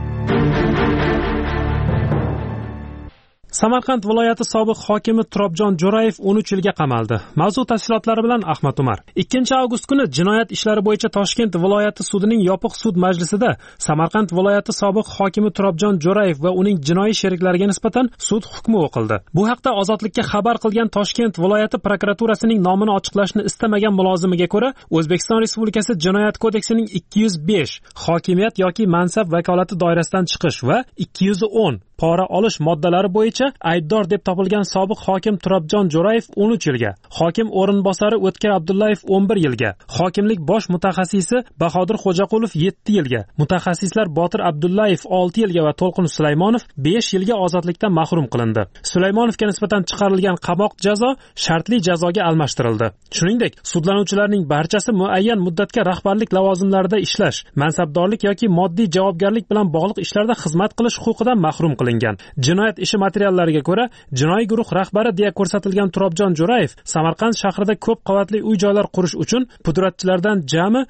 Samarqand viloyati sobiq hokimi Turobjon Jo'rayev 13 yilga qamaldi. Mavzu tafsilotlari bilan Ahmad Umar. 2-avgust kuni jinoyat ishlari bo'yicha Toshkent viloyati sudining yopiq sud majlisida Samarqand viloyati sobiq hokimi Turobjon Jo'rayev va uning jinoiy sheriklariga nisbatan sud hukmi o'qildi. Bu haqda Ozodlikka xabar qilgan Toshkent viloyati prokuraturasining nomini ochiqlashni istamagan mulozimiga ko'ra, O'zbekiston Respublikasi Jinoyat kodeksining 205 hokimiyat yoki mansab vakolati doirasidan chiqish va 210 pora olish moddalari bo'yicha aybdor deb topilgan sobiq hokim Turobjon Jo'rayev 13 yilga, hokim o'rinbosari O'tkir Abdullayev 11 yilga, hokimlik bosh mutaxassisi Bahodir Xo'jaqulov 7 yilga, mutaxassislar Botir Abdullayev 6 yilga va To'lqin Sulaymonov 5 yilga ozodlikdan mahrum qilindi. Sulaymonovga nisbatan chiqarilgan qamoq jazo shartli jazoga almashtirildi. Shuningdek, sudlanuvchilarning barchasi muayyan muddatga rahbarlik lavozimlarida ishlash, mansabdorlik yoki moddiy javobgarlik bilan bog'liq ishlarda xizmat qilish huquqidan mahrum qilingan. Jinoyat ishi materiallariga ko'ra, jinoiy guruh rahbari deya ko'rsatilgan Turobjon Jo'rayev Samarqand shahrida ko'p qavatli uy-joylar qurish uchun pudratchilardan jami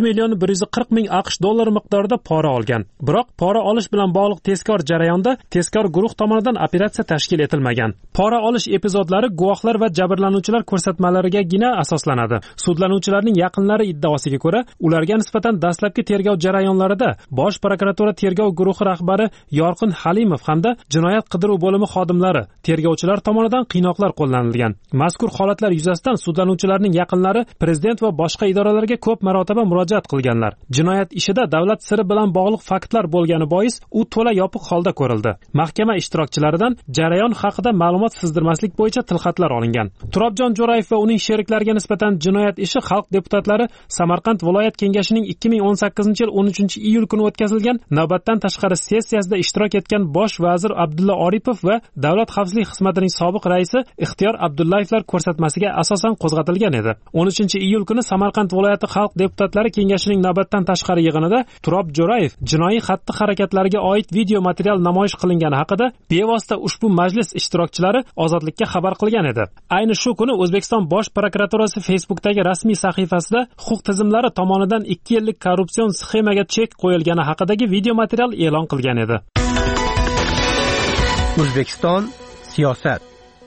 2,140,000 AQSh dollari miqdorida pora olgan. Biroq pora olish bilan bog'liq tezkor jarayonda tezkor guruh tomonidan operatsiya tashkil etilmagan. Pora olish epizodlari guvohlar va jabrlanuvchilar ko'rsatmalarigagina asoslanadi. Sudlanuvchilarning yaqinlari iddaosiga ko'ra, ularga nisbatan dastlabki tergov jarayonlarida Bosh prokuratura tergov guruhi rahbari Yorqin Halimov hamda jinoyat qidiruv bo'limi xodimlari, tergovchilar tomonidan qiynoqlar qo'llanilgan. Mazkur holatlar yuzasidan sudlanuvchilarning yaqinlari prezident va boshqa idoralarga ko'p marotaba murojaat qilganlar. Jinoyat ishida davlat siri bilan bog'liq faktlar bo'lgani bois u to'la yopiq holda ko'rildi. Mahkama ishtirokchilaridan jarayon haqida ma'lumot sizdirmaslik bo'yicha tilxatlar olingan. Turobjon Jo'rayev va uning sheriklariga nisbatan jinoyat ishi xalq deputatlari Samarqand viloyat kengashining 2018-yil 13-iyul kuni o'tkazilgan navbatdan tashqari sessiyasida ishtirok etgan bosh vazir Abdulla Oripov va davlat xavfsizlik xizmatining sobiq raisi Ixtiyor Abdullayevlar ko'rsatmasiga asosan qo'zg'atilgan edi. 13-iyul kuni Samarqand viloyati xalq deputatlari kengashining navbatdan tashqari yig'inida Turob Jo'rayev jinoiy xatti-harakatlariga oid video material namoyish qilingani haqida bevosita ushbu majlis ishtirokchilari Ozodlikka xabar qilgan edi. Ayni shu kuni O'zbekiston bosh prokuraturasi Facebook'dagi rasmiy sahifasida huquq tizimlari tomonidan 2 yillik korrupsion sxemaga chek qo'yilgani haqidagi video material e'lon qilgan edi. O'zbekiston siyosat.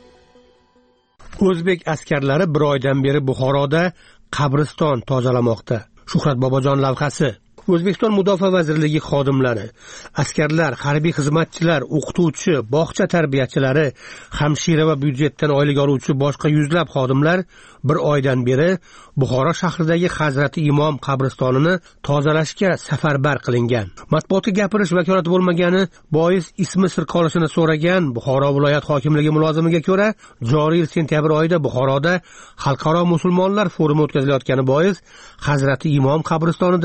O'zbek askarlari bir oydan beri Buxoroda qabriston tozalamoqda. Shuhrat Bobojon lavhasi. O'zbekiston Mudofaa vazirligi xodimlari, askarlar, harbiy xizmatchilar, o'qituvchi, bog'cha tarbiyachilari, hamshira va byudjetdan oylik oluvchi boshqa yuzlab xodimlar bir oydan beri Buxoro shahridagi Hazrati Imom qabristonini tozalashga safarbar qilingan. Matbuotga gapirish vakolati bo'lmagani bois ismi sir qolishini so'ragan Buxoro viloyat hokimligi mulozimiga ko'ra, joriy yil sentyabr oyida Buxoroda xalqaro musulmonlar forumi o'tkazilayotgani bois Hazrati Imom qabristonida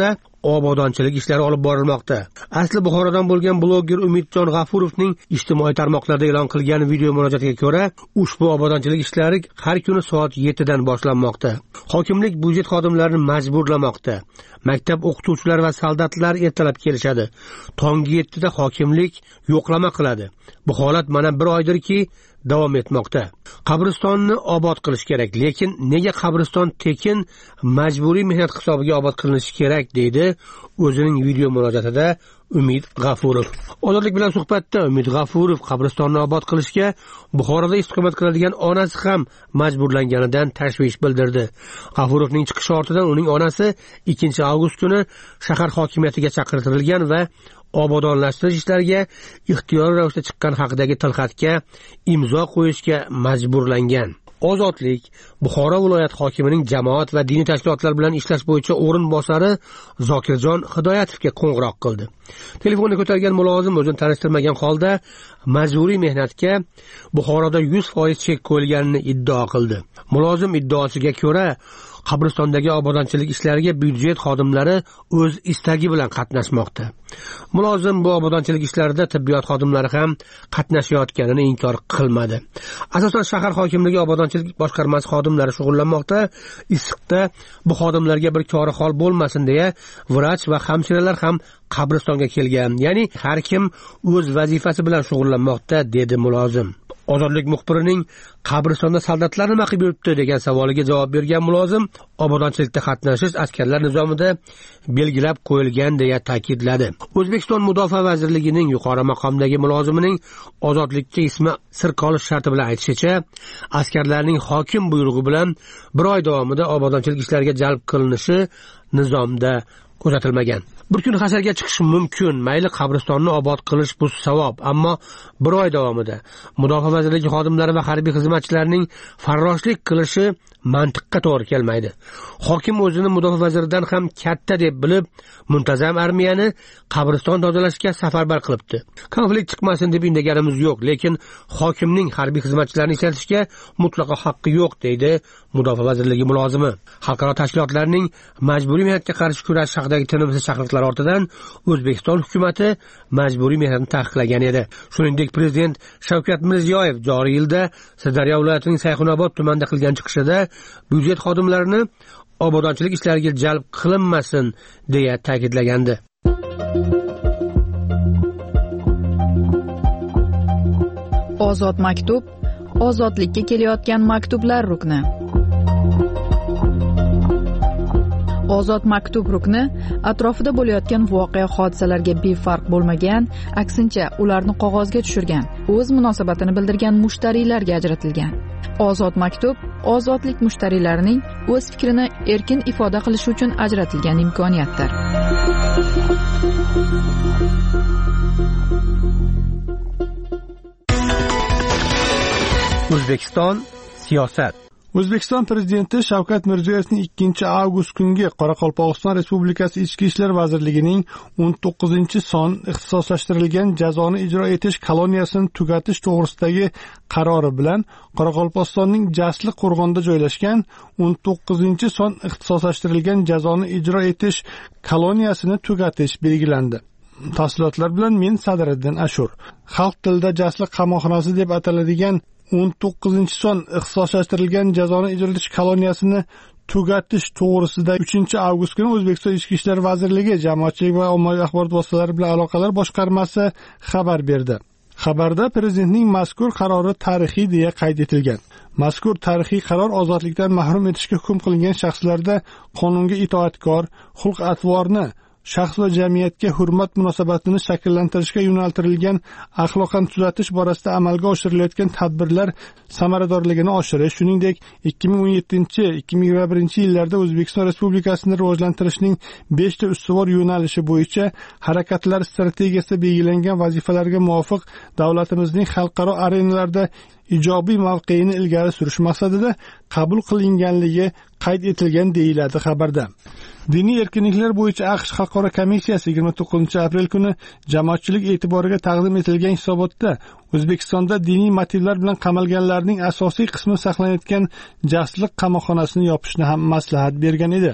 obodonchilik ishlari olib borilmoqda. Asli Buxorodan bo'lgan bloger Umidjon G'afurovning ijtimoiy tarmoqlarda e'lon qilgan video murojaatiga ko'ra, ushbu obodonchilik ishlari har kuni soat 7 dan boshlanmoqda. Hokimlik byudjet xodimlarini majburlamoqda. Maktab o'qituvchilari va soldatlar ertalab kelishadi. Tongi 7 da hokimlik yo'qlama qiladi. Bu holat mana 1 oydirki davom etmoqda. Qabristonni obod qilish kerak, lekin nega qabriston tekin majburiy mehnat hisobiga obod qilinishi kerak deydi o'zining video murojaatida Umid G'afurov. Ozodlik bilan suhbatda Umid G'afurov qabristonni obod qilishga Buxoroda istiqomat qiladigan onasi ham majburlanganidan tashvish bildirdi. G'afurovning chiqishi ortidan uning onasi 2 avgust kuni shahar hokimiyatiga chaqirtirilgan va obodonlashtirish ishlariga ixtiyoriy ravishda chiqqan haqidagi tilxatga imzo qo'yishga majburlangan. Ozodlik Buxoro viloyat hokimining jamoat va diniy tashkilotlar bilan ishlash bo'yicha o'rinbosari Zokirjon Hidoyatovga qo'ng'iroq qildi. Telefonni ko'targan mulozim o'zini tanishtirmagan holda majburiy mehnatga Buxoroda 100% chek qo'yilganini iddao qildi. Mulozim iddaosiga ko'ra, qabristondagi obodonchilik ishlariga byudjet xodimlari o'z istagi bilan qatnashmoqda. Mulozim bu obodonchilik ishlarida tibbiyot xodimlari ham qatnashayotganini inkor qilmadi. Asosan shahar hokimligi obodonchilik boshqarmasi xodimlari shug'ullanmoqda. Issiqda bu xodimlarga bir kori hol bo'lmasin deya vrach va hamshiralar ham qabristonga kelgan. Ya'ni har kim o'z vazifasi bilan shug'ullanmoqda, dedi mulozim. Ozodlik muxbirining qabristonda soldatlar nima qilib yuribdi degan savoliga javob bergan mulozim, obodonchilikda qatnashish askarlar nizomida belgilab qo'yilgan deya ta'kidladi. O'zbekiston Mudofaa vazirligining yuqori maqomdagi mulozimining ozodlikka ismi sir qolish sharti bilan aytishicha, askarlarning hokim buyrug'i bilan 1 oy davomida obodonchilik ishlariga jalb qilinishi nizomda kuzatilmagan. Bir kun hasharga chiqish mumkin, mayli qabristonni obod qilish bu savob, ammo 1 oy davomida Mudofaa vazirligi xodimlari va harbiy xizmatchilarining farroshlik qilishi mantiqqa to'g'ri kelmaydi. Hokim o'zini Mudofaa vaziridan ham katta deb bilib, muntazam armiyani qabriston tozalashga safarbar qilibdi. Konflikt chiqmasin deb indaganimiz yo'q, lekin hokimning harbiy xizmatchilarini ishlatishga mutlaqo haqqi yo'q, deydi Mudofaa vazirligi mulozimi. Xalqaro tashkilotlarning majburiy mehnatga qarshi kurashish haqidagi tinimsiz chaqiriqlar ortidan O'zbekiston hukumatı majburiy mehnatni taqiqlagan edi. Shuningdek, prezident Shavkat Mirziyoyev joriy yilda Sirdaryo viloyatining Sayxunobod tumanida qilgan chiqishida byudjet xodimlarini obodonchilik ishlariga jalb qilinmasin deya ta'kidlagandi. Ozod maktub, ozodlikka kelayotgan maktublar rukni. Ozod maktub rukni atrofida bo'layotgan voqea hodisalarga befarq bo'lmagan, aksincha ularni qog'ozga tushirgan, o'z munosabatini bildirgan mushtariylarga ajratilgan. Ozod maktub ozodlik mushtariylarining o'z fikrini erkin ifoda qilishi uchun ajratilgan imkoniyatdir. O'zbekiston siyosat. O'zbekiston prezidenti Shavkat Mirziyoyevning 2 avgust kungi Qoraqalpog'iston Respublikasi Ichki ishlar vazirligining 19-son ixtisoslashtirilgan jazoni ijro etish koloniyasini tugatish to'g'risidagi qarori bilan Qoraqalpog'istonning Jasli Qo'rg'onda joylashgan 19-son ixtisoslashtirilgan jazoni ijro etish koloniyasini tugatish belgilandi. Tafsilotlar bilan men Sadriddin Ashur. Xalq tilida Jasli qamoqxonasi deb ataladigan 19-son ixtisoslashtirilgan jazoni ijro etish koloniyasini tugatish to'g'risida 3-avgust kuni O'zbekiston Ichki ishlar vazirligi Jamoatchilik va ommaviy axborot vositalari bilan aloqalar boshqarmasi xabar berdi. Xabarda prezidentning mazkur qarori tarixiy deya qayd etilgan. Mazkur tarixiy qaror ozodlikdan mahrum etishga hukm qilingan shaxslarda qonunga itoatkor, xulq-atvorni, shaxs va jamiyatga hurmat munosabatini shakllantirishga yo'naltirilgan axloqan tuzatish borasida amalga oshirilayotgan tadbirlar samaradorligini oshirish, shuningdek 2017-2021 yillarda O'zbekiston Respublikasini rivojlantirishning 5 ta ustuvor yo'nalishi bo'yicha harakatlar strategiyasida belgilangan vazifalarga muvofiq davlatimizning xalqaro arenalarda ijobiy mavqeini ilgari surish maqsadida qabul qilinganligi qayd etilgan deyiladi xabarda. Diniy erkinliklar bo'yicha AQSh Xalqaro komissiyasi 29-aprel kuni jamoatchilik e'tiboriga taqdim etilgan hisobotda O'zbekistonda diniy motivlar bilan qamalganlarning asosiy qismi saqlanayotgan Jasliq qamoqxonasini yopishni ham maslahat bergan edi.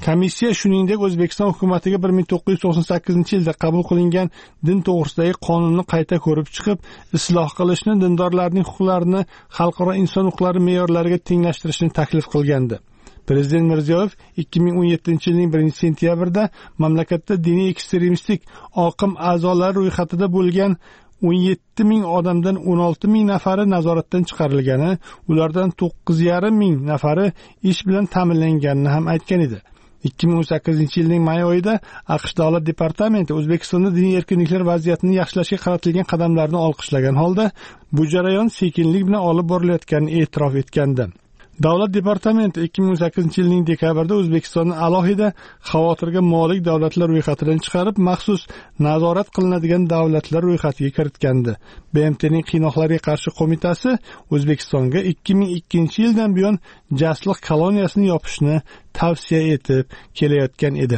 Komissiya shuningdek O'zbekiston hukumatiga 1998-yilda qabul qilingan din to'g'risidagi qonunni qayta ko'rib chiqib, isloh qilishni, dindorlarning huquqlarini xalqaro inson huquqlari me'yorlariga tenglashtirishni taklif qilgandi. Prezident Mirziyoyev 2017-yilning 1-sentyabrida mamlakatda diniy ekstremistik oqim a'zolari ro'yxatida bo'lgan 17 ming odamdan 16 ming nafari nazoratdan chiqarilgani, ulardan 9,5 ming nafari ish bilan ta'minlanganini ham aytgan edi. 2018-yilning may oyida AQSh Davlat departamenti O'zbekistonda diniy erkinliklar vaziyatini yaxshilashga qaratilgan qadamlarni olqishlagan holda, bu jarayon sekinlik bilan olib borilayotganini e'tirof etgandi. Davlat departamenti 2018-yilning dekabrida O'zbekistonni alohida xavotirga molik davlatlar ro'yxatidan chiqarib, maxsus nazorat qilinadigan davlatlar ro'yxatiga kiritgandi. BMTning qiynoqlarga qarshi qo'mitasi O'zbekistonga 2002-yildan buyon jasliq koloniyasini yopishni tavsiya etib kelayotgan edi.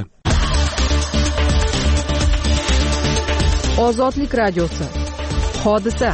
Ozodlik radiosi. Hodisa.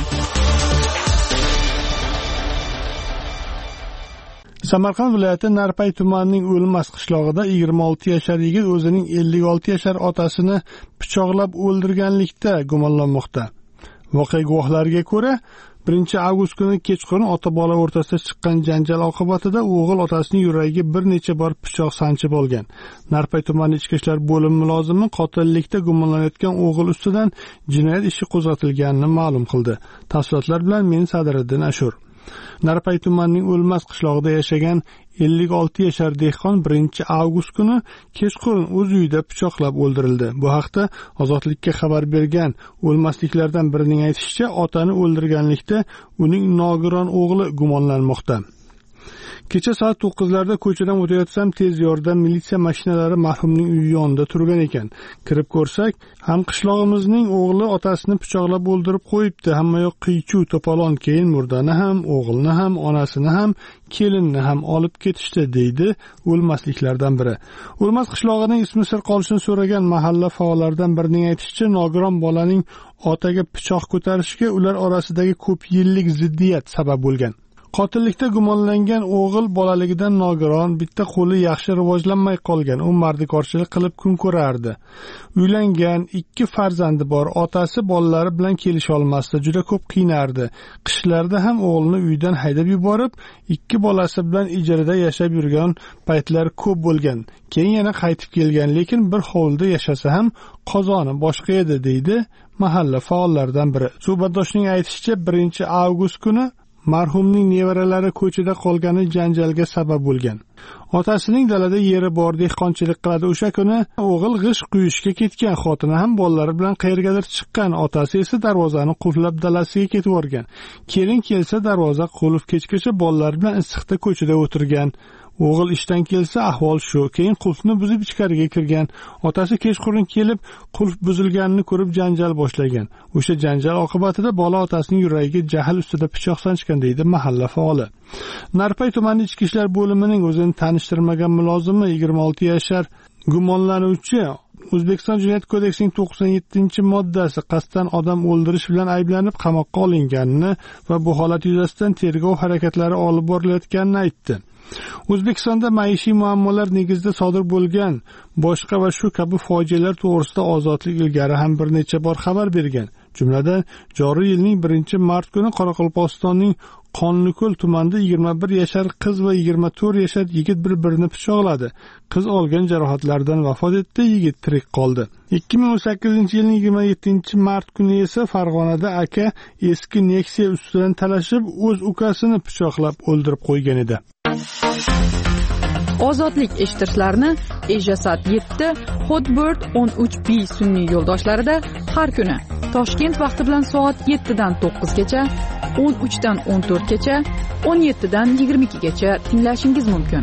Samarqand viloyati Narpay tumanining O'lmas qishlog'ida 26 yashar yigit o'zining 56 yashar otasini pichoqlab o'ldirganlikda gumonlanmoqda. Voqea guvohlariga ko'ra, 1-avgust kuni kechqurun ota-bola o'rtasida chiqqan janjal oqibatida o'g'il otasining yuragiga bir necha bor pichoq sanchib olgan. Narpay tumani ichki ishlar bo'limi mulozimi qotillikda gumonlanayotgan o'g'il ustidan jinoyat ishi qo'zg'atilganini ma'lum qildi. Tafsilotlar bilan men Sadiriddin Ashur. Narpay tumanining O'lmas qishlog'ida yashagan 56 yashar dehqon 1-avgust kuni kechqurun o'z uyida pichoqlab o'ldirildi. Bu haqda Ozodlikka xabar bergan O'lmasliklardan birining aytishicha, otani o'ldirganlikda uning nogiron o'g'li gumonlanmoqda. Kecha soat 9larda ko'chadan o'tayotsam tez yordam militsiya mashinalari marhumning uyi yonida turgan ekan. Kirib ko'rsak, ham qishlog'imizning o'g'li otasini pichoqlab o'ldirib qo'yibdi. Hammayoq qiychuv to'polon, keyin murdani ham, o'g'ilni ham, onasini ham, kelinni ham olib ketishdi, deydi O'lmasliklardan biri. O'lmas qishlog'ining ismi sir qolishini so'ragan mahalla faollaridan birining aytishicha, nogiron bolaning otaga pichoq ko'tarishiga ular orasidagi ko'p yillik ziddiyat sabab bo'lgan. Qotillikda gumonlangan o'g'il bolaligidan nogiron, bitta qo'li yaxshi rivojlanmay qolgan. U mardikorchilik qilib kun ko'rardi. Uylangan, 2 farzandi bor. Otasi bolalari bilan kelisha olmasdi, juda ko'p qiynardi. Qishlarda ham o'g'lini uydan haydab yuborib, 2 bolasi bilan ijarada yashab yurgan paytlar ko'p bo'lgan. Keyin yana qaytib kelgan, lekin bir hovlida yashasa ham qozoni boshqa edi, deydi mahalla faollaridan biri. Suhbatdoshning aytishicha, 1-avgust kuni marhumning nevaralari ko'chada qolgani janjalga sabab bo'lgan. Otasining dalada yeri bor, dehqonchilik qiladi. O'sha kuni o'g'il g'isht quyishga ketgan, xotini ham bolalari bilan qayergadir chiqqan. Otasi esa darvozani qulflab dalasiga ketib o'rgan. Kelin kelsa darvoza qulf, kechgacha bolalari bilan issiqda ko'chada o'tirgan. O'g'il ishdan kelsa ahvol shu. Keyin qulfni buzib ichkariga kirgan. Otasi kechqurun kelib qulf buzilganini ko'rib janjal boshlagan. O'sha janjal oqibatida bola otasining yuragiga jahl ustida pichoq sanchgan, deydi mahalla faoli. Narpay tumani ichki ishlar bo'limining o'zini tanishtirmagan mulozimi 26 yashar gumonlanuvchi O'zbekiston Jinoyat kodeksining 97-moddasi qasddan odam o'ldirish bilan ayblanib qamoqqa olinganini va bu holat yuzasidan tergov harakatlari olib borilayotganini aytdi. O'zbekistonda maishiy muammolar negizida sodir bo'lgan boshqa va shu kabi fojialar to'g'risida Ozodlik ilgari ham bir necha bor xabar bergan. Jumladan, joriy yilning 1-mart kuni Qoraqalpog'istonning Qonliko'l tumanida 21 yashar qiz va 24 yashar yigit bir-birini pichoqladi. Qiz olgan jarohatlardan vafot etdi, yigit tirik qoldi. 2018-yilning 27-mart kuni esa Farg'onada aka eski Nexia ustidan talashib, o'z ukasini pichoqlab o'ldirib qo'ygan edi. Ozodlik eshittirishlarni Ejasat 7, Hotbird 13B sun'iy yo'ldoshlarida har kuni Toshkent vaqti bilan soat 7 dan 9 gacha, 13 dan 14 gacha, 17 dan 22 gacha tinglashingiz mumkin.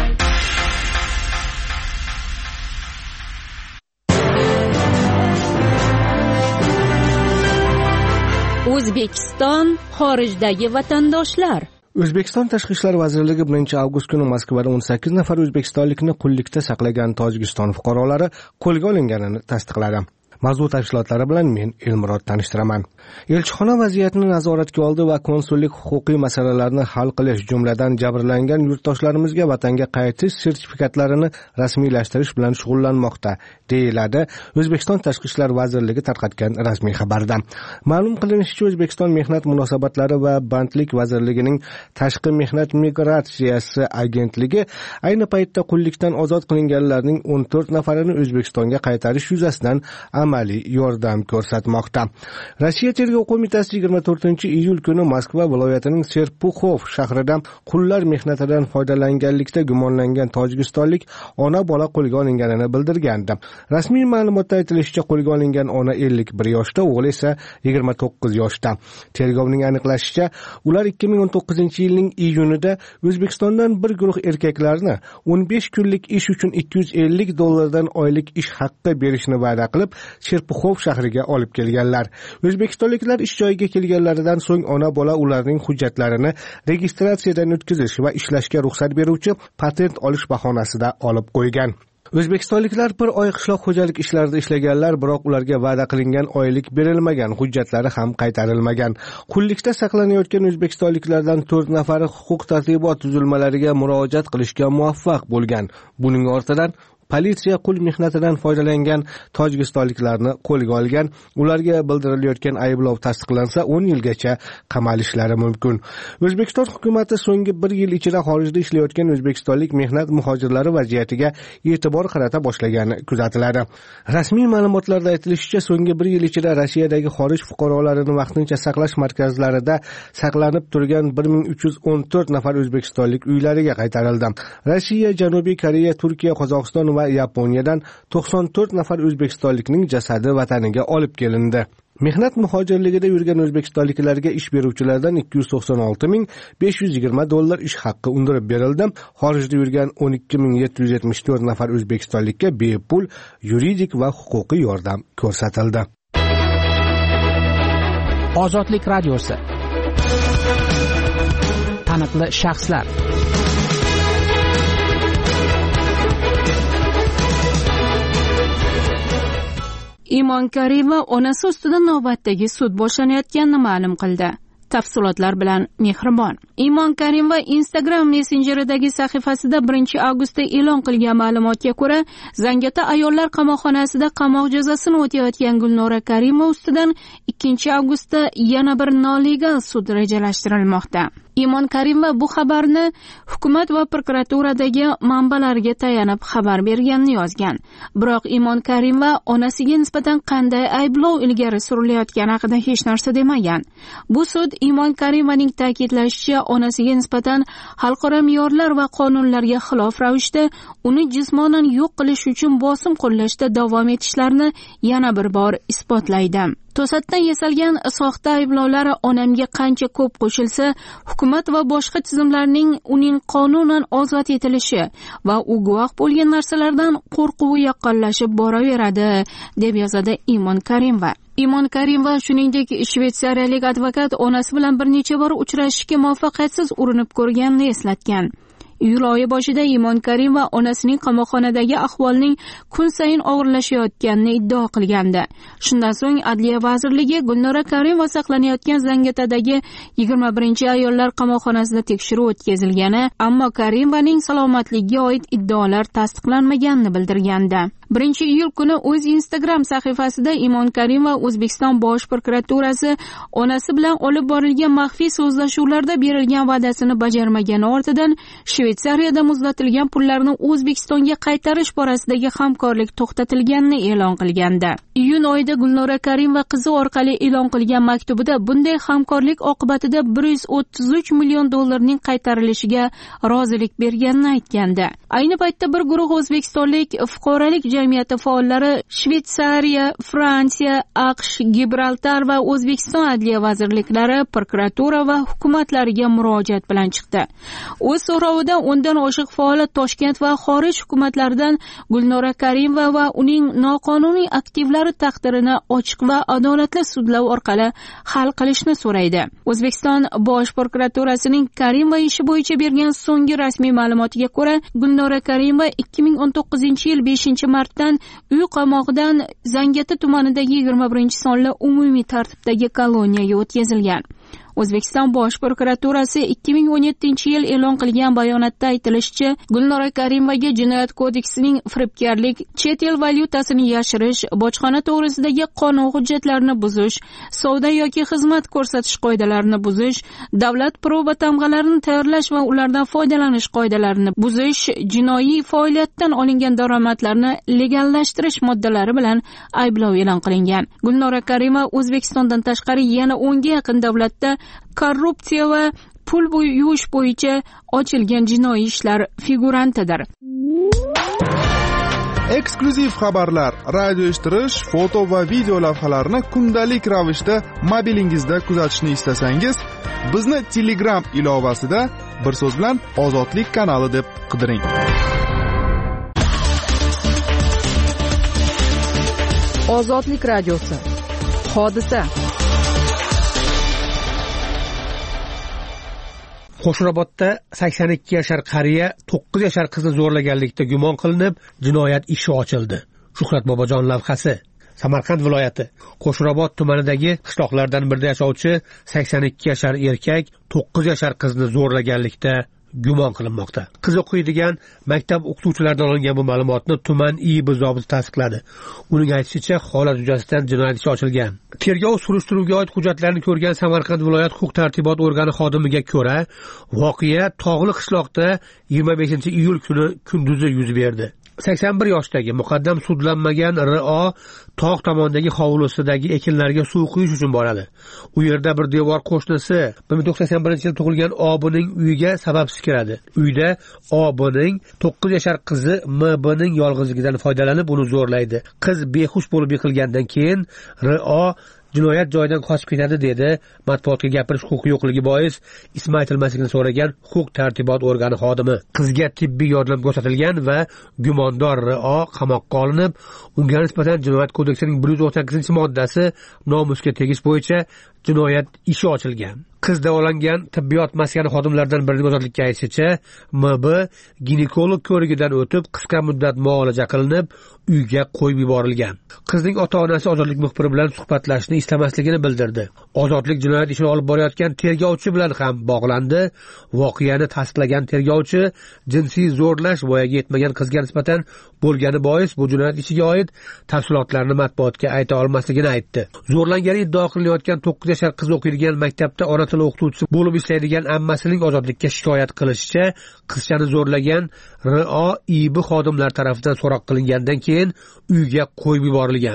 O'zbekiston xorijdagi vatandoshlar. O'zbekiston Tashqi ishlar vazirligi 1-avgust kuni Moskvada 18 nafar o'zbekistonlikni qullikda saqlagan Tojikiston fuqarolari qo'lga olinganini tasdiqladi. Mavzu tafsilotlari bilan men Elmurod tanishtiraman. Elchixona vaziyatni nazoratga oldi va konsullik huquqiy masalalarni hal qilish, jumladan jabrlangan yurtdoshlarimizga vatanga qaytish sertifikatlarini rasmiylashtirish bilan shug'ullanmoqda, deyiladi O'zbekiston Tashqi ishlar vazirligi tarqatgan rasmiy xabarda. Ma'lum qilinishicha, O'zbekiston Mehnat munosabatlari va bandlik vazirligining Tashqi mehnat migratsiyasi agentligi ayni paytda qullikdan ozod qilinganlarning 14 nafarini O'zbekistonga qaytarish yuzasidan amaliy yordam ko'rsatmoqda. Rossiya Tergov qo'mitasi 24-iyul kuni Moskva viloyatining Serpuxov shahrida qullar mehnatidan foydalanganlikda gumonlangan tojikistonlik ona bola qo'lga olinganini bildirgandi. Rasmiy ma'lumotda aytilishicha, qo'lga olingan ona 51 yoshda, o'g'li esa 29 yoshda. Tergovning aniqlashicha, ular 2019-yilning iyunida O'zbekistondan bir guruh erkaklarni 15 kunlik ish uchun $250 oylik ish haqqi berishni va'da qilib, Serpuxov shahriga olib kelganlar. O'zbekistonliklar ish joyiga kelganlaridan so'ng ona bola ularning hujjatlarini registratsiyadan o'tkazish va ishlashga ruxsat beruvchi patent olish bahonasida olib qo'ygan. O'zbekistonliklar bir oy qishloq xo'jalik ishlarida ishlaganlar, biroq ularga va'da qilingan oylik berilmagan, hujjatlari ham qaytarilmagan. Qullikda saqlanayotgan o'zbekistonliklardan 4 nafari huquq-tartibot tuzilmalariga murojaat qilishga muvaffaq bo'lgan. Buning ortidan politsiya qul mehnatidan foydalangan tojikistonliklarni qo'lga olgan. Ularga bildirilayotgan ayblov tasdiqlansa 10 yilgacha qamalishlari mumkin. O'zbekiston hukumatı so'nggi 1 yil ichida xorijda ishlayotgan o'zbekistonlik mehnat muhojirlari vaziyatiga e'tibor qarata boshlagani kuzatiladi. Rasmiy ma'lumotlarda aytilishicha, so'nggi 1 yil ichida Rossiyadagi xorij fuqarolarini vaqtincha saqlash markazlarida saqlanib turgan 1314 nafar o'zbekistonlik uylariga qaytarildi. Rossiya, Janubiy Koreya, Turkiya, Qozog'iston va Yaponiyadan 94 nafar o'zbekistonlikning jasadi vataniga olib kelindi. Mehnat muhojirligida yurgan o'zbekistonliklarga ish beruvchilardan $296,520 ish haqqi undirib berildi. Xorijda yurgan 12,774 nafar o'zbekistonlikka bepul yuridik va huquqiy yordam ko'rsatildi. Ozodlik radiosi. Taniqli shaxslar. Imon Karimova onasi ustidan navbatdagi sud boshlanayotganini ma'lum qildi. Tafsilotlar bilan Mehribon. Imon Karimova Instagram messenjeridagi sahifasida 1-avgustda e'lon qilgan ma'lumotga ko'ra, Zangiota ayollar qamoqxonasida qamoq jazosini o'tayotgan Gulnora Karimova ustidan 2-avgustda yana bir nonlegal sud rejalashtirilmoqda. Imon Karimova bu xabarni hukumat va prokuraturadagi manbalarga tayanib xabar berganini yozgan. Biroq Imon Karimova onasiga nisbatan qanday ayblov ilgari surilayotgani haqida hech narsa demagan. Bu sud Imon Karimovaning ta'kidlashicha, onasiga nisbatan xalqaro me'yorlar va qonunlarga xilof ravishda uni jismonan yo'q qilish uchun bosim qo'llashda davom etishlarini yana bir bor isbotlaydi. To'satdan yasalgan soxta ayblovlar onamga qancha ko'p qo'shilsa, hukumat va boshqa tizimlarning uning qonunan ozod etilishi va u guvoh bo'lgan narsalardan qo'rquvi yaqqonlashib boraveradi, deb yozadi Imon Karimova. Imon Karimova shuningdek shvetsariyalik advokat onasi bilan bir necha bor uchrashishga muvaffaqiyatsiz urinib ko'rganini eslatgan. Iyul oyi boshida Imon Karimova onasining qamoqxonadagi ahvolining kun sayin og'irlashayotganini iddao qilgandi. Shundan so'ng Adliya vazirligi Gulnora Karimova saqlanayotgan Zangiotadagi 21-ayollar qamoqxonasida tekshiruv o'tkazilgani, ammo Karimovaning salomatligiga oid iddaolar tasdiqlanmaganini bildirgandi. 1-iyul kuni o'z Instagram sahifasida Imon Karimova O'zbekiston Bosh prokuraturasi onasi bilan olib borilgan maxfiy so'zlashuvlarda berilgan va'dasini bajarmagani ortidan Shvetsariyada muzlatilgan pullarni O'zbekistonga qaytarish borasidagi hamkorlik to'xtatilganini e'lon qilgandi. Iyun oyida Gulnora Karimova qizi orqali e'lon qilgan maktubida bunday hamkorlik oqibatida $133 million qaytarilishiga rozilik berganini aytgandi. Ayni paytda bir guruh o'zbekistonlik fuqarolik jamiyati faollari Shvetsariya, Fransiya, AQSh, Gibraltar va O'zbekiston Adliya vazirliklari, prokuratura va hukumatlariga murojaat bilan chiqdi. O'z so'rovida undan oshiq faol Toshkent va xorij hukumatlaridan Gulnora Karimova va uning noqonuniy aktivlari taqdirini ochiq va adolatli sudlov orqali hal qilishni so'raydi. O'zbekiston Bosh prokuraturasining Karimova ishi bo'yicha bergan so'nggi rasmiy ma'lumotiga ko'ra, Gulnora Karimova 2019-yil 5-mart ortdan uy qamog'idan Zangati tumanidagi 21-sonli umumiy tartibdagi koloniyaga o'tkazilgan. O'zbekiston Bosh prokuraturasi 2017-yil e'lon qilgan bayonotda aytilishicha, Gulnora Karimovga Jinoyat kodeksining firibgarlik, chet el valyutasini yashirish, bojxona to'g'risidagi qonun hujjatlarini buzish, savdo yoki xizmat ko'rsatish qoidalarini buzish, davlat proba tamg'alarini tayyorlash va ulardan foydalanish qoidalarini buzish, jinoiy faoliyatdan olingan daromadlarni legallashtirish moddalari bilan ayblov e'lon qilingan. Gulnora Karimova O'zbekistondan tashqari yana 10 ga yaqin davlatda korrupsiya va pul yuvish bo'yicha ochilgan jinoiy ishlar figurantidir. Eksklyuziv xabarlar, radio eshittirish, foto va video lavhalarni kundalik ravishda mobilingizda kuzatishni istasangiz, bizni Telegram ilovasida bir so'z bilan Ozodlik kanali deb qidiring. Ozodlik radiosi. Hodisa. Qo'shrobodda 82 yashar qariya 9 yashar qizni zo'rlaganlikda gumon qilinib, jinoyat ishi ochildi. Shuhrat Bobojon lavhasi. Samarqand viloyati Qo'shrobod tumanidagi qishloqlardan birida yashovchi 82 yashar erkak 9 yashar qizni zo'rlaganlikda gumon qilinmoqda. Qiz o'qiydigan maktab o'qituvchilaridan olingan bu ma'lumotni tuman IIB zobiti tasdiqladi. Uning aytishicha, holat yuzasidan jinoyat ishi ochilgan. Tergov surishtiruvga oid hujjatlarni ko'rgan Samarqand viloyat huquq-tartibot organi xodimiga ko'ra, voqea Tog'li qishloqda 25-iyul kuni kunduzi yuz berdi. 81 yoshdagi muqaddam sudlanmagan R.O. tog' tomondagi hovlisidagi ekinlarga suv quyish uchun boradi. U yerda bir devor qo'shnisi 1981-yil tug'ilgan O.B.ning uyiga sababsiz kiradi. Uyda O.B.ning 9 yashar qizi M.B.ning yolg'izligidan foydalanib uni zo'rlaydi. Qiz behush bo'lib yiqilgandan keyin R.O. jinoyat joyidan qochib ketadi dedi. Matbuotga gapirish huquqi yo'qligi bois ismi aytilmasligini so'ragan huquq-tartibot organi xodimi. Qizga tibbiy yordam ko'rsatilgan va gumondor R.O. qamoqqa olinib, unga nisbatan Jinoyat kodeksining 198-moddasi nomusga tegish bo'yicha jinoyat ishi ochilgan. Qiz davolangan tibbiyot maskani xodimlaridan birining ozodlikka aytishicha, M.B. ginekolog ko'rigidan o'tib, qisqa muddat muolaja qilinib, uyga qo'yib yuborilgan. Qizning ota-onasi ozodlik muxbiri bilan suhbatlashishni istamasligini bildirdi. Ozodlik jinoyat ishini olib borayotgan tergovchi bilan ham bog'landi. Voqeani tasdiqlagan tergovchi jinsiy zo'rlash voyaga yetmagan qizga nisbatan bo'lgani bois bu jinoyat ishiga oid tafsilotlarni matbuotga ayta olmasligini aytdi. Zo'rlangani iddao qilinayotgan 9 yashar qiz o'qiydigan maktabda ona tili o'qituvchisi bo'lib ishlaydigan ammasining ozodlikka shikoyat qilishicha, qizchani zo'rlagan R.O. IIB xodimlari tomonidan so'roq qilingandan keyin uyga qo'yib yuborilgan.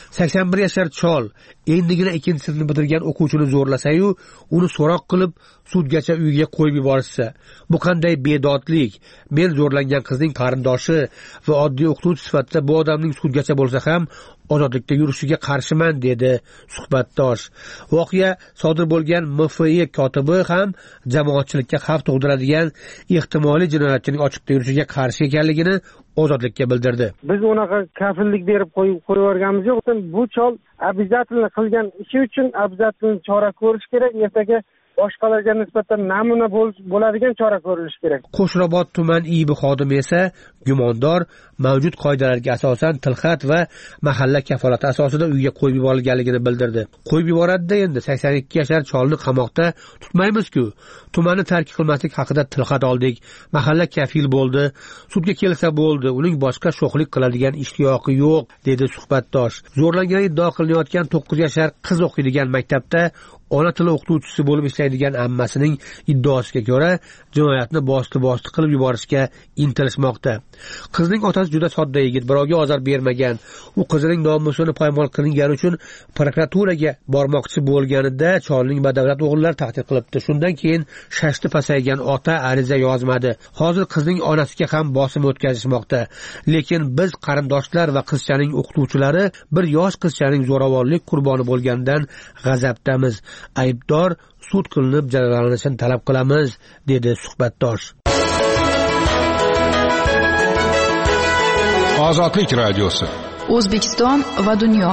81 yashar chol endigina 2-sinfni bitirgan o'quvchini zo'rlasa-yu, uni so'roq qilib sudgacha uyga qo'yib yuborishsa, bu qanday bedodlik? Men zo'rlangan qizning qarindoshi va oddiy o'qituvchi sifatida bu odamning sudgacha bo'lsa ham ozodlikda yurishiga qarshiman dedi suhbatdosh. Voqea sodir bo'lgan MFI kotibi ham jamoatchilikka xavf tug'diradigan ehtimoliy jinoyatchining ochiqda yurishiga qarshi ekanligini ozodlikka bildirdi. Biz unaqa kafillik berib qo'yib yo'q. Bu chol обязательно qilgan ishi uchun обязательно chora ko'rish kerak. Ertaga boshqalarga nisbatan namuna bo'ladigan chora ko'rilishi kerak. Qo'shrobod tuman IIB xodimi esa gumondor mavjud qoidalarga asosan tilxat va mahalla kafolati asosida uyga qo'yib yuborilganligini bildirdi. Qo'yib yuboradi endi 82 yashar cholni qamoqda tutmaymiz-ku. Tumanni tark qilmaslik haqida tilxat oldik. Mahalla kafil bo'ldi. Sudga kelsa bo'ldi. Uning boshqa sho'xlik qiladigan ishtiyoqi yo'q, dedi suhbatdosh. Zo'rlangani iddao qilinayotgan 9 yashar qiz o'qiydigan maktabda ona tili o'qituvchisi bo'lib ishlaydigan ammasining iddaosiga ko'ra, jinoyatni bosti qilib yuborishga intilishmoqda. Qizning otasi juda sodda yigit, birovga ozor bermagan. U qizining nomusini poymol qilingani uchun prokuraturaga bormoqchi bo'lganida cholning badavlat o'g'illar tahdid qilibdi. Shundan keyin shashti pasaygan ota ariza yozmadi. Hozir qizning onasiga ham bosim o'tkazishmoqda. Lekin biz qarindoshlar va qizchaning o'qituvchilari bir yosh qizchaning zo'ravonlik qurboni bo'lgandan g'azabdamiz. Aybdor sud qilinib jazolanishini talab qilamiz, dedi suhbatdosh. Ozodlik radiosi. O'zbekiston va dunyo.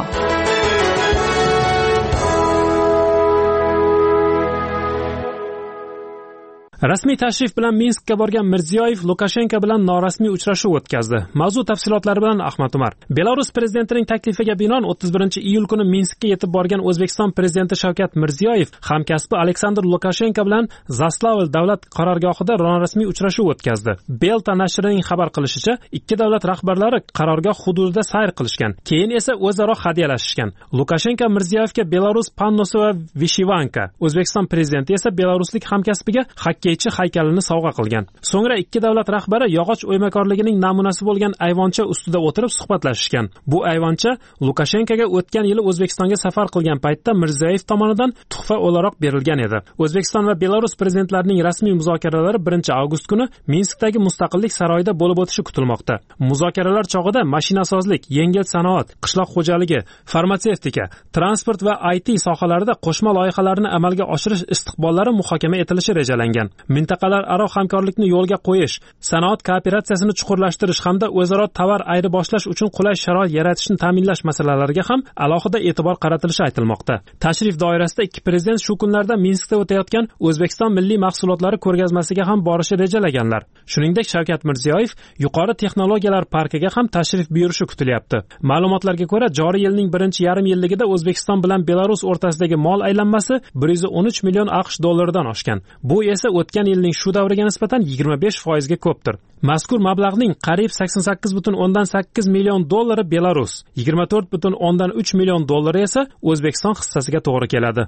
Rasmiy tashrif bilan Minskka borgan Mirziyoyev Lukashenko bilan norasmiy uchrashuv o'tkazdi. Mavzu tafsilotlari bilan Ahmad Umar. Belarus prezidentining taklifiga binoan 31-iyul kuni Minskka yetib borgan O'zbekiston prezidenti Shavkat Mirziyoyev hamkasbi Aleksandr Lukashenko bilan Zaslavl davlat qarorgohida norasmiy uchrashuv o'tkazdi. Belta nashrining xabar qilishicha, ikki davlat rahbarlari qarorgoh hududida sayr qilishgan, keyin esa o'zaro hadyalashishgan. Lukashenko Mirziyoyevga Belarus pannosi va vishivanka, O'zbekiston prezidenti esa belaruslik hamkasbiga hokkeychi haykalini sovg'a qilgan. So'ngra ikki davlat rahbari yog'och o'ymakorligining namunasi bo'lgan ayvoncha ustida o'tirib suhbatlashishgan. Bu ayvoncha Lukashenkoga o'tgan yili O'zbekistonga safar qilgan paytda Mirziyoyev tomonidan tuhfa o'laroq berilgan edi. O'zbekiston va Belarus prezidentlarining rasmiy muzokaralari 1-avgust kuni Minskdagi Mustaqillik saroyida bo'lib o'tishi kutilmoqda. Muzokaralar chog'ida mashinasozlik, yengil sanoat, qishloq xo'jaligi, farmatsevtika, transport va IT sohalarida qo'shma loyihalarni amalga oshirish istiqbollari muhokama etilishi rejalangan. Mintaqalararo hamkorlikni yo'lga qo'yish, sanoat kooperatsiyasini chuqurlashtirish hamda o'zaro tovar ayirboshlash uchun qulay sharoit yaratishni ta'minlash masalalariga ham alohida e'tibor qaratilishi aytilmoqda. Tashrif doirasida ikki prezident shu kunlarda Minskda o'tayotgan O'zbekiston milliy mahsulotlari ko'rgazmasiga ham borishi rejalaganlar. Shuningdek, Shavkat Mirziyoyev yuqori texnologiyalar parkiga ham tashrif buyurishi kutilyapti. Ma'lumotlarga ko'ra, joriy yilning 1-yarim-yilligida O'zbekiston bilan Belarus o'rtasidagi mol aylanmasi 113 million AQSh dollaridan oshgan. Bu esa o'tgan yilning shu davriga nisbatan 25% ga ko'pdir. Mazkur mablag'ning qariyb 88,8 million dollari Belarus, 24,3 million dollari esa O'zbekiston hissasiga to'g'ri keladi.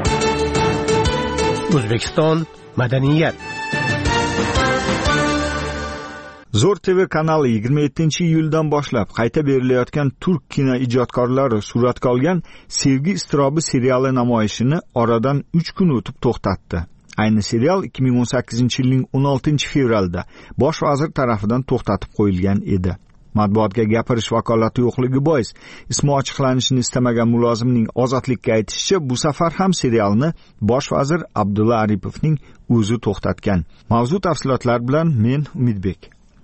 O'zbekiston madaniyat. Zo'r TV kanali 27-iyuldan boshlab qayta berilayotgan turk kino ijodkorlari suratga olgan Sevgi iztirobi seriali namoyishini oradan 3 kun o'tib to'xtatdi. Ayni serial 2018-yilning 16-fevralda bosh vazir tomonidan to'xtatib qo'yilgan edi. Matbuotga gapirish vakolati yo'qligi bois ismi ochiqlanishini istamagan mulozimning ozodlikka aytishicha, bu safar ham serialni bosh vazir Abdulla Aripovning o'zi to'xtatgan. Mavzu tafsilotlar bilan men Umidbek.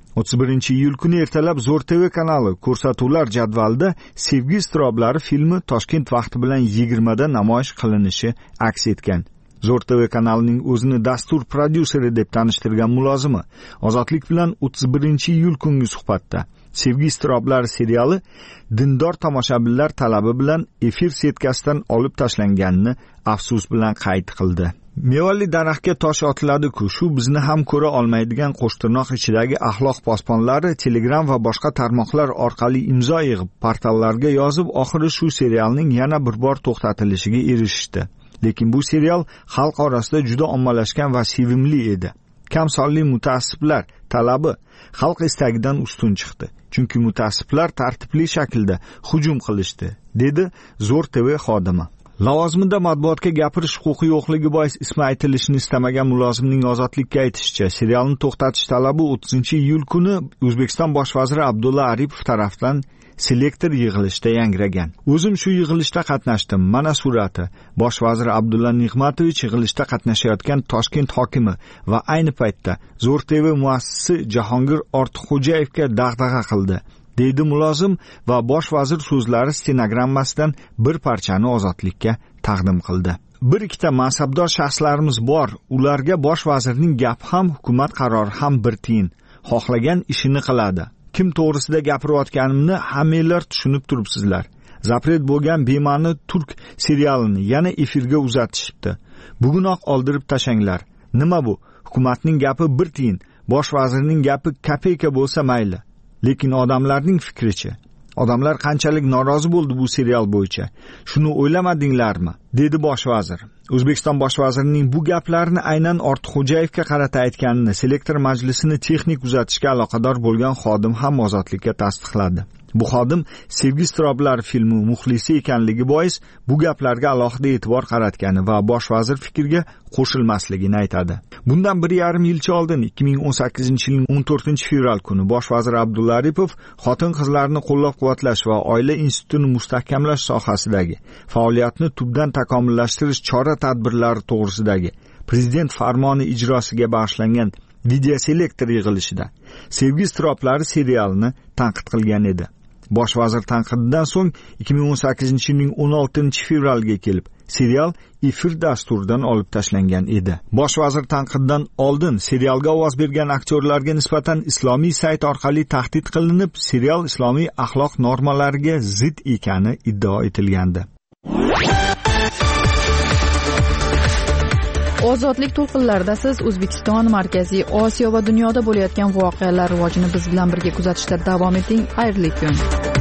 31-iyul kuni ertalab Zo'r TV kanali ko'rsatuvlar jadvalida Sevgi iztiroblari filmi Toshkent vaqti bilan 20 da namoyish qilinishi aks etgan. Zo'r TV kanalining o'zini dastur prodyuseri deb tanishtirgan mulozimi Ozodlik bilan 31-iyul kungi suhbatda Sevgi iztiroblari seriali dindor tomoshabinlar talabi bilan efir setkasidan olib tashlanganini afsus bilan qayd qildi. Mevali daraxtga tosh otiladi-ku, shu bizni ham ko'ra olmaydigan qo'shtirnoq ichidagi axloq posbonlari Telegram va boshqa tarmoqlar orqali imzo yig'ib, portallarga yozib, oxiri shu serialning yana bir bor to'xtatilishiga erishishdi. Lekin bu serial xalq orasida juda ommalashgan va sevimli edi. Kam sonli mutaassiblar talabi xalq istagidan ustun chiqdi. Chunki mutaassiblar tartibli shaklda hujum qilishdi, dedi Zo'r TV xodimi. Lavozimida matbuotga gapirish huquqi yo'qligi bois ismi aytilishini istamagan mulozimning Ozodlikka aytishicha, serialni to'xtatish talabi 30-iyul kuni O'zbekiston bosh vaziri Abdulla Aripov tomonidan selektor yig'ilishda yangragan. O'zim shu yig'ilishda qatnashdim. Mana surati. Bosh vazir Abdulla Nig'matovich yig'ilishda qatnashayotgan Toshkent hokimi va ayni paytda Zo'r TV muassisi Jahongir Ortiqxo'jayevga dag'dag'a qildi, deydi mulozim va bosh vazir so'zlari stenogrammasidan bir parchani Ozodlikka taqdim qildi. Bir ikkita mansabdor shaxslarimiz bor. Ularga bosh vazirning gapi ham, hukumat qarori ham bir tiyin. Xohlagan ishini qiladi. Kim to'g'risida gapirayotganimni hammanglar tushunib turibsizlar. Zapret bo'lgan bema'ni turk serialini yana efirga uzatishibdi. Bugunoq oldirib tashanglar. Nima bu? Hukumatning gapi bir tiyin, bosh vazirning gapi kopeyka bo'lsa mayli. Lekin odamlarning fikrichi? Odamlar qanchalik norozi bo'ldi bu serial bo'yicha? Shuni o'ylamadinglarmi? Dedi bosh vazir. O'zbekiston bosh vazirining bu gaplarini aynan Ortiqxo'jayevga qarata aytganini selektor majlisini texnik uzatishga aloqador bo'lgan xodim ham Ozodlikka tasdiqladi. Bu xodim Sevgi iztiroblari filmi muxlisi ekanligi bois bu gaplarga alohida e'tibor qaratgani va bosh vazir fikriga qo'shilmasligini aytadi. Bundan 1,5 yilcha oldin 2018-yilning 14-fevral kuni bosh vazir Abdulla Aripov xotin-qizlarni qo'llab-quvvatlash va oila institutini mustahkamlash sohasidagi faoliyatni tubdan takomillashtirish chora-tadbirlari to'g'risidagi prezident farmoni ijrosiga bag'ishlangan video selektor yig'ilishida Sevgi iztiroblari serialini tanqid qilgan edi. Bosh vazir tanqididan so'ng 2018-yilning 16-fevraliga kelib serial efir dasturidan olib tashlangan edi. Bosh vazir tanqididan oldin serialga ovoz bergan aktyorlarga nisbatan islomiy sayt orqali tahdid qilinib, serial islomiy axloq normalariga zid ekani iddao etilgandi. Ozodlik to'lqinlarida siz O'zbekiston, Markaziy Osiyo va dunyoda bo'layotgan voqealar rivojini biz bilan birga kuzatishda davom eting. Xayrli kun.